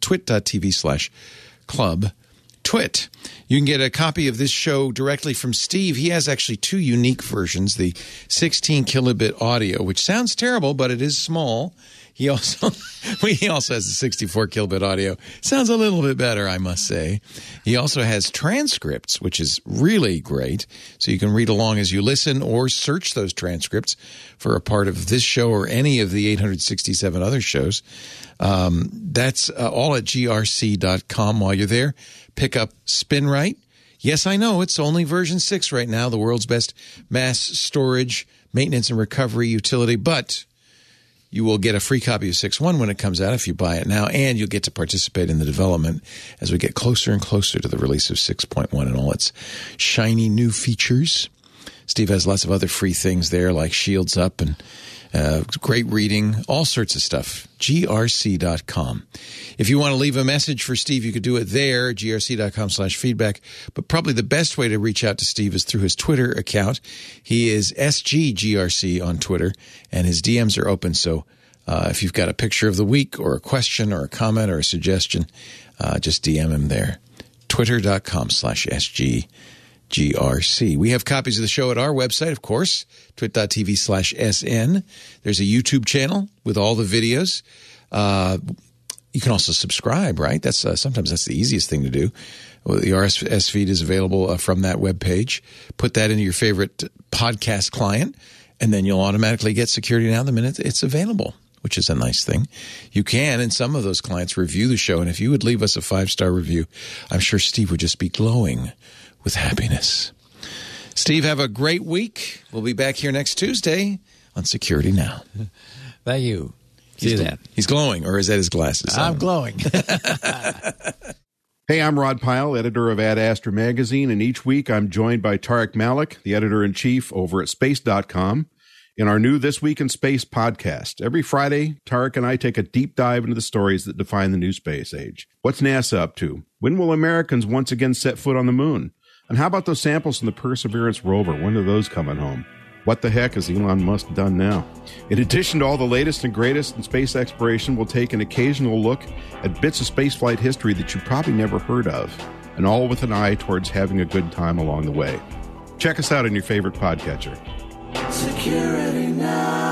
twit.tv/club. Twit. You can get a copy of this show directly from Steve. He has actually two unique versions, the 16 kilobit audio, which sounds terrible, but it is small. He also has the 64 kilobit audio. Sounds a little bit better, I must say. He also has transcripts, which is really great. So you can read along as you listen, or search those transcripts for a part of this show or any of the 867 other shows. That's all at grc.com. While you're there, pick up SpinRite. Yes, I know it's only version 6 right now, the world's best mass storage, maintenance, and recovery utility, but you will get a free copy of 6.1 when it comes out if you buy it now, and you'll get to participate in the development as we get closer and closer to the release of 6.1 and all its shiny new features. Steve has lots of other free things there, like Shields Up and great reading, all sorts of stuff. grc.com. If you want to leave a message for Steve, you could do it there, grc.com/feedback. But probably the best way to reach out to Steve is through his Twitter account. He is SGGRC on Twitter, and his DMs are open. So if you've got a picture of the week or a question or a comment or a suggestion, just DM him there. Twitter.com/SGGRC. We have copies of the show at our website, of course, twit.tv/SN. There's a YouTube channel with all the videos. You can also subscribe, right? That's sometimes that's the easiest thing to do. Well, the RSS feed is available from that webpage. Put that into your favorite podcast client, and then you'll automatically get Security Now the minute it's available, which is a nice thing. You can, in some of those clients, review the show, and if you would leave us a 5-star review, I'm sure Steve would just be glowing with happiness. Steve, have a great week. We'll be back here next Tuesday on Security Now. Thank you. See that? He's glowing, or is that his glasses? I'm glowing. Hey, I'm Rod Pyle, editor of Ad Astra Magazine, and each week I'm joined by Tarek Malik, the editor-in-chief over at Space.com, in our new This Week in Space podcast. Every Friday, Tarek and I take a deep dive into the stories that define the new space age. What's NASA up to? When will Americans once again set foot on the moon? And how about those samples from the Perseverance rover? When are those coming home? What the heck has Elon Musk done now? In addition to all the latest and greatest in space exploration, we'll take an occasional look at bits of spaceflight history that you probably never heard of, and all with an eye towards having a good time along the way. Check us out on your favorite podcatcher. Security now.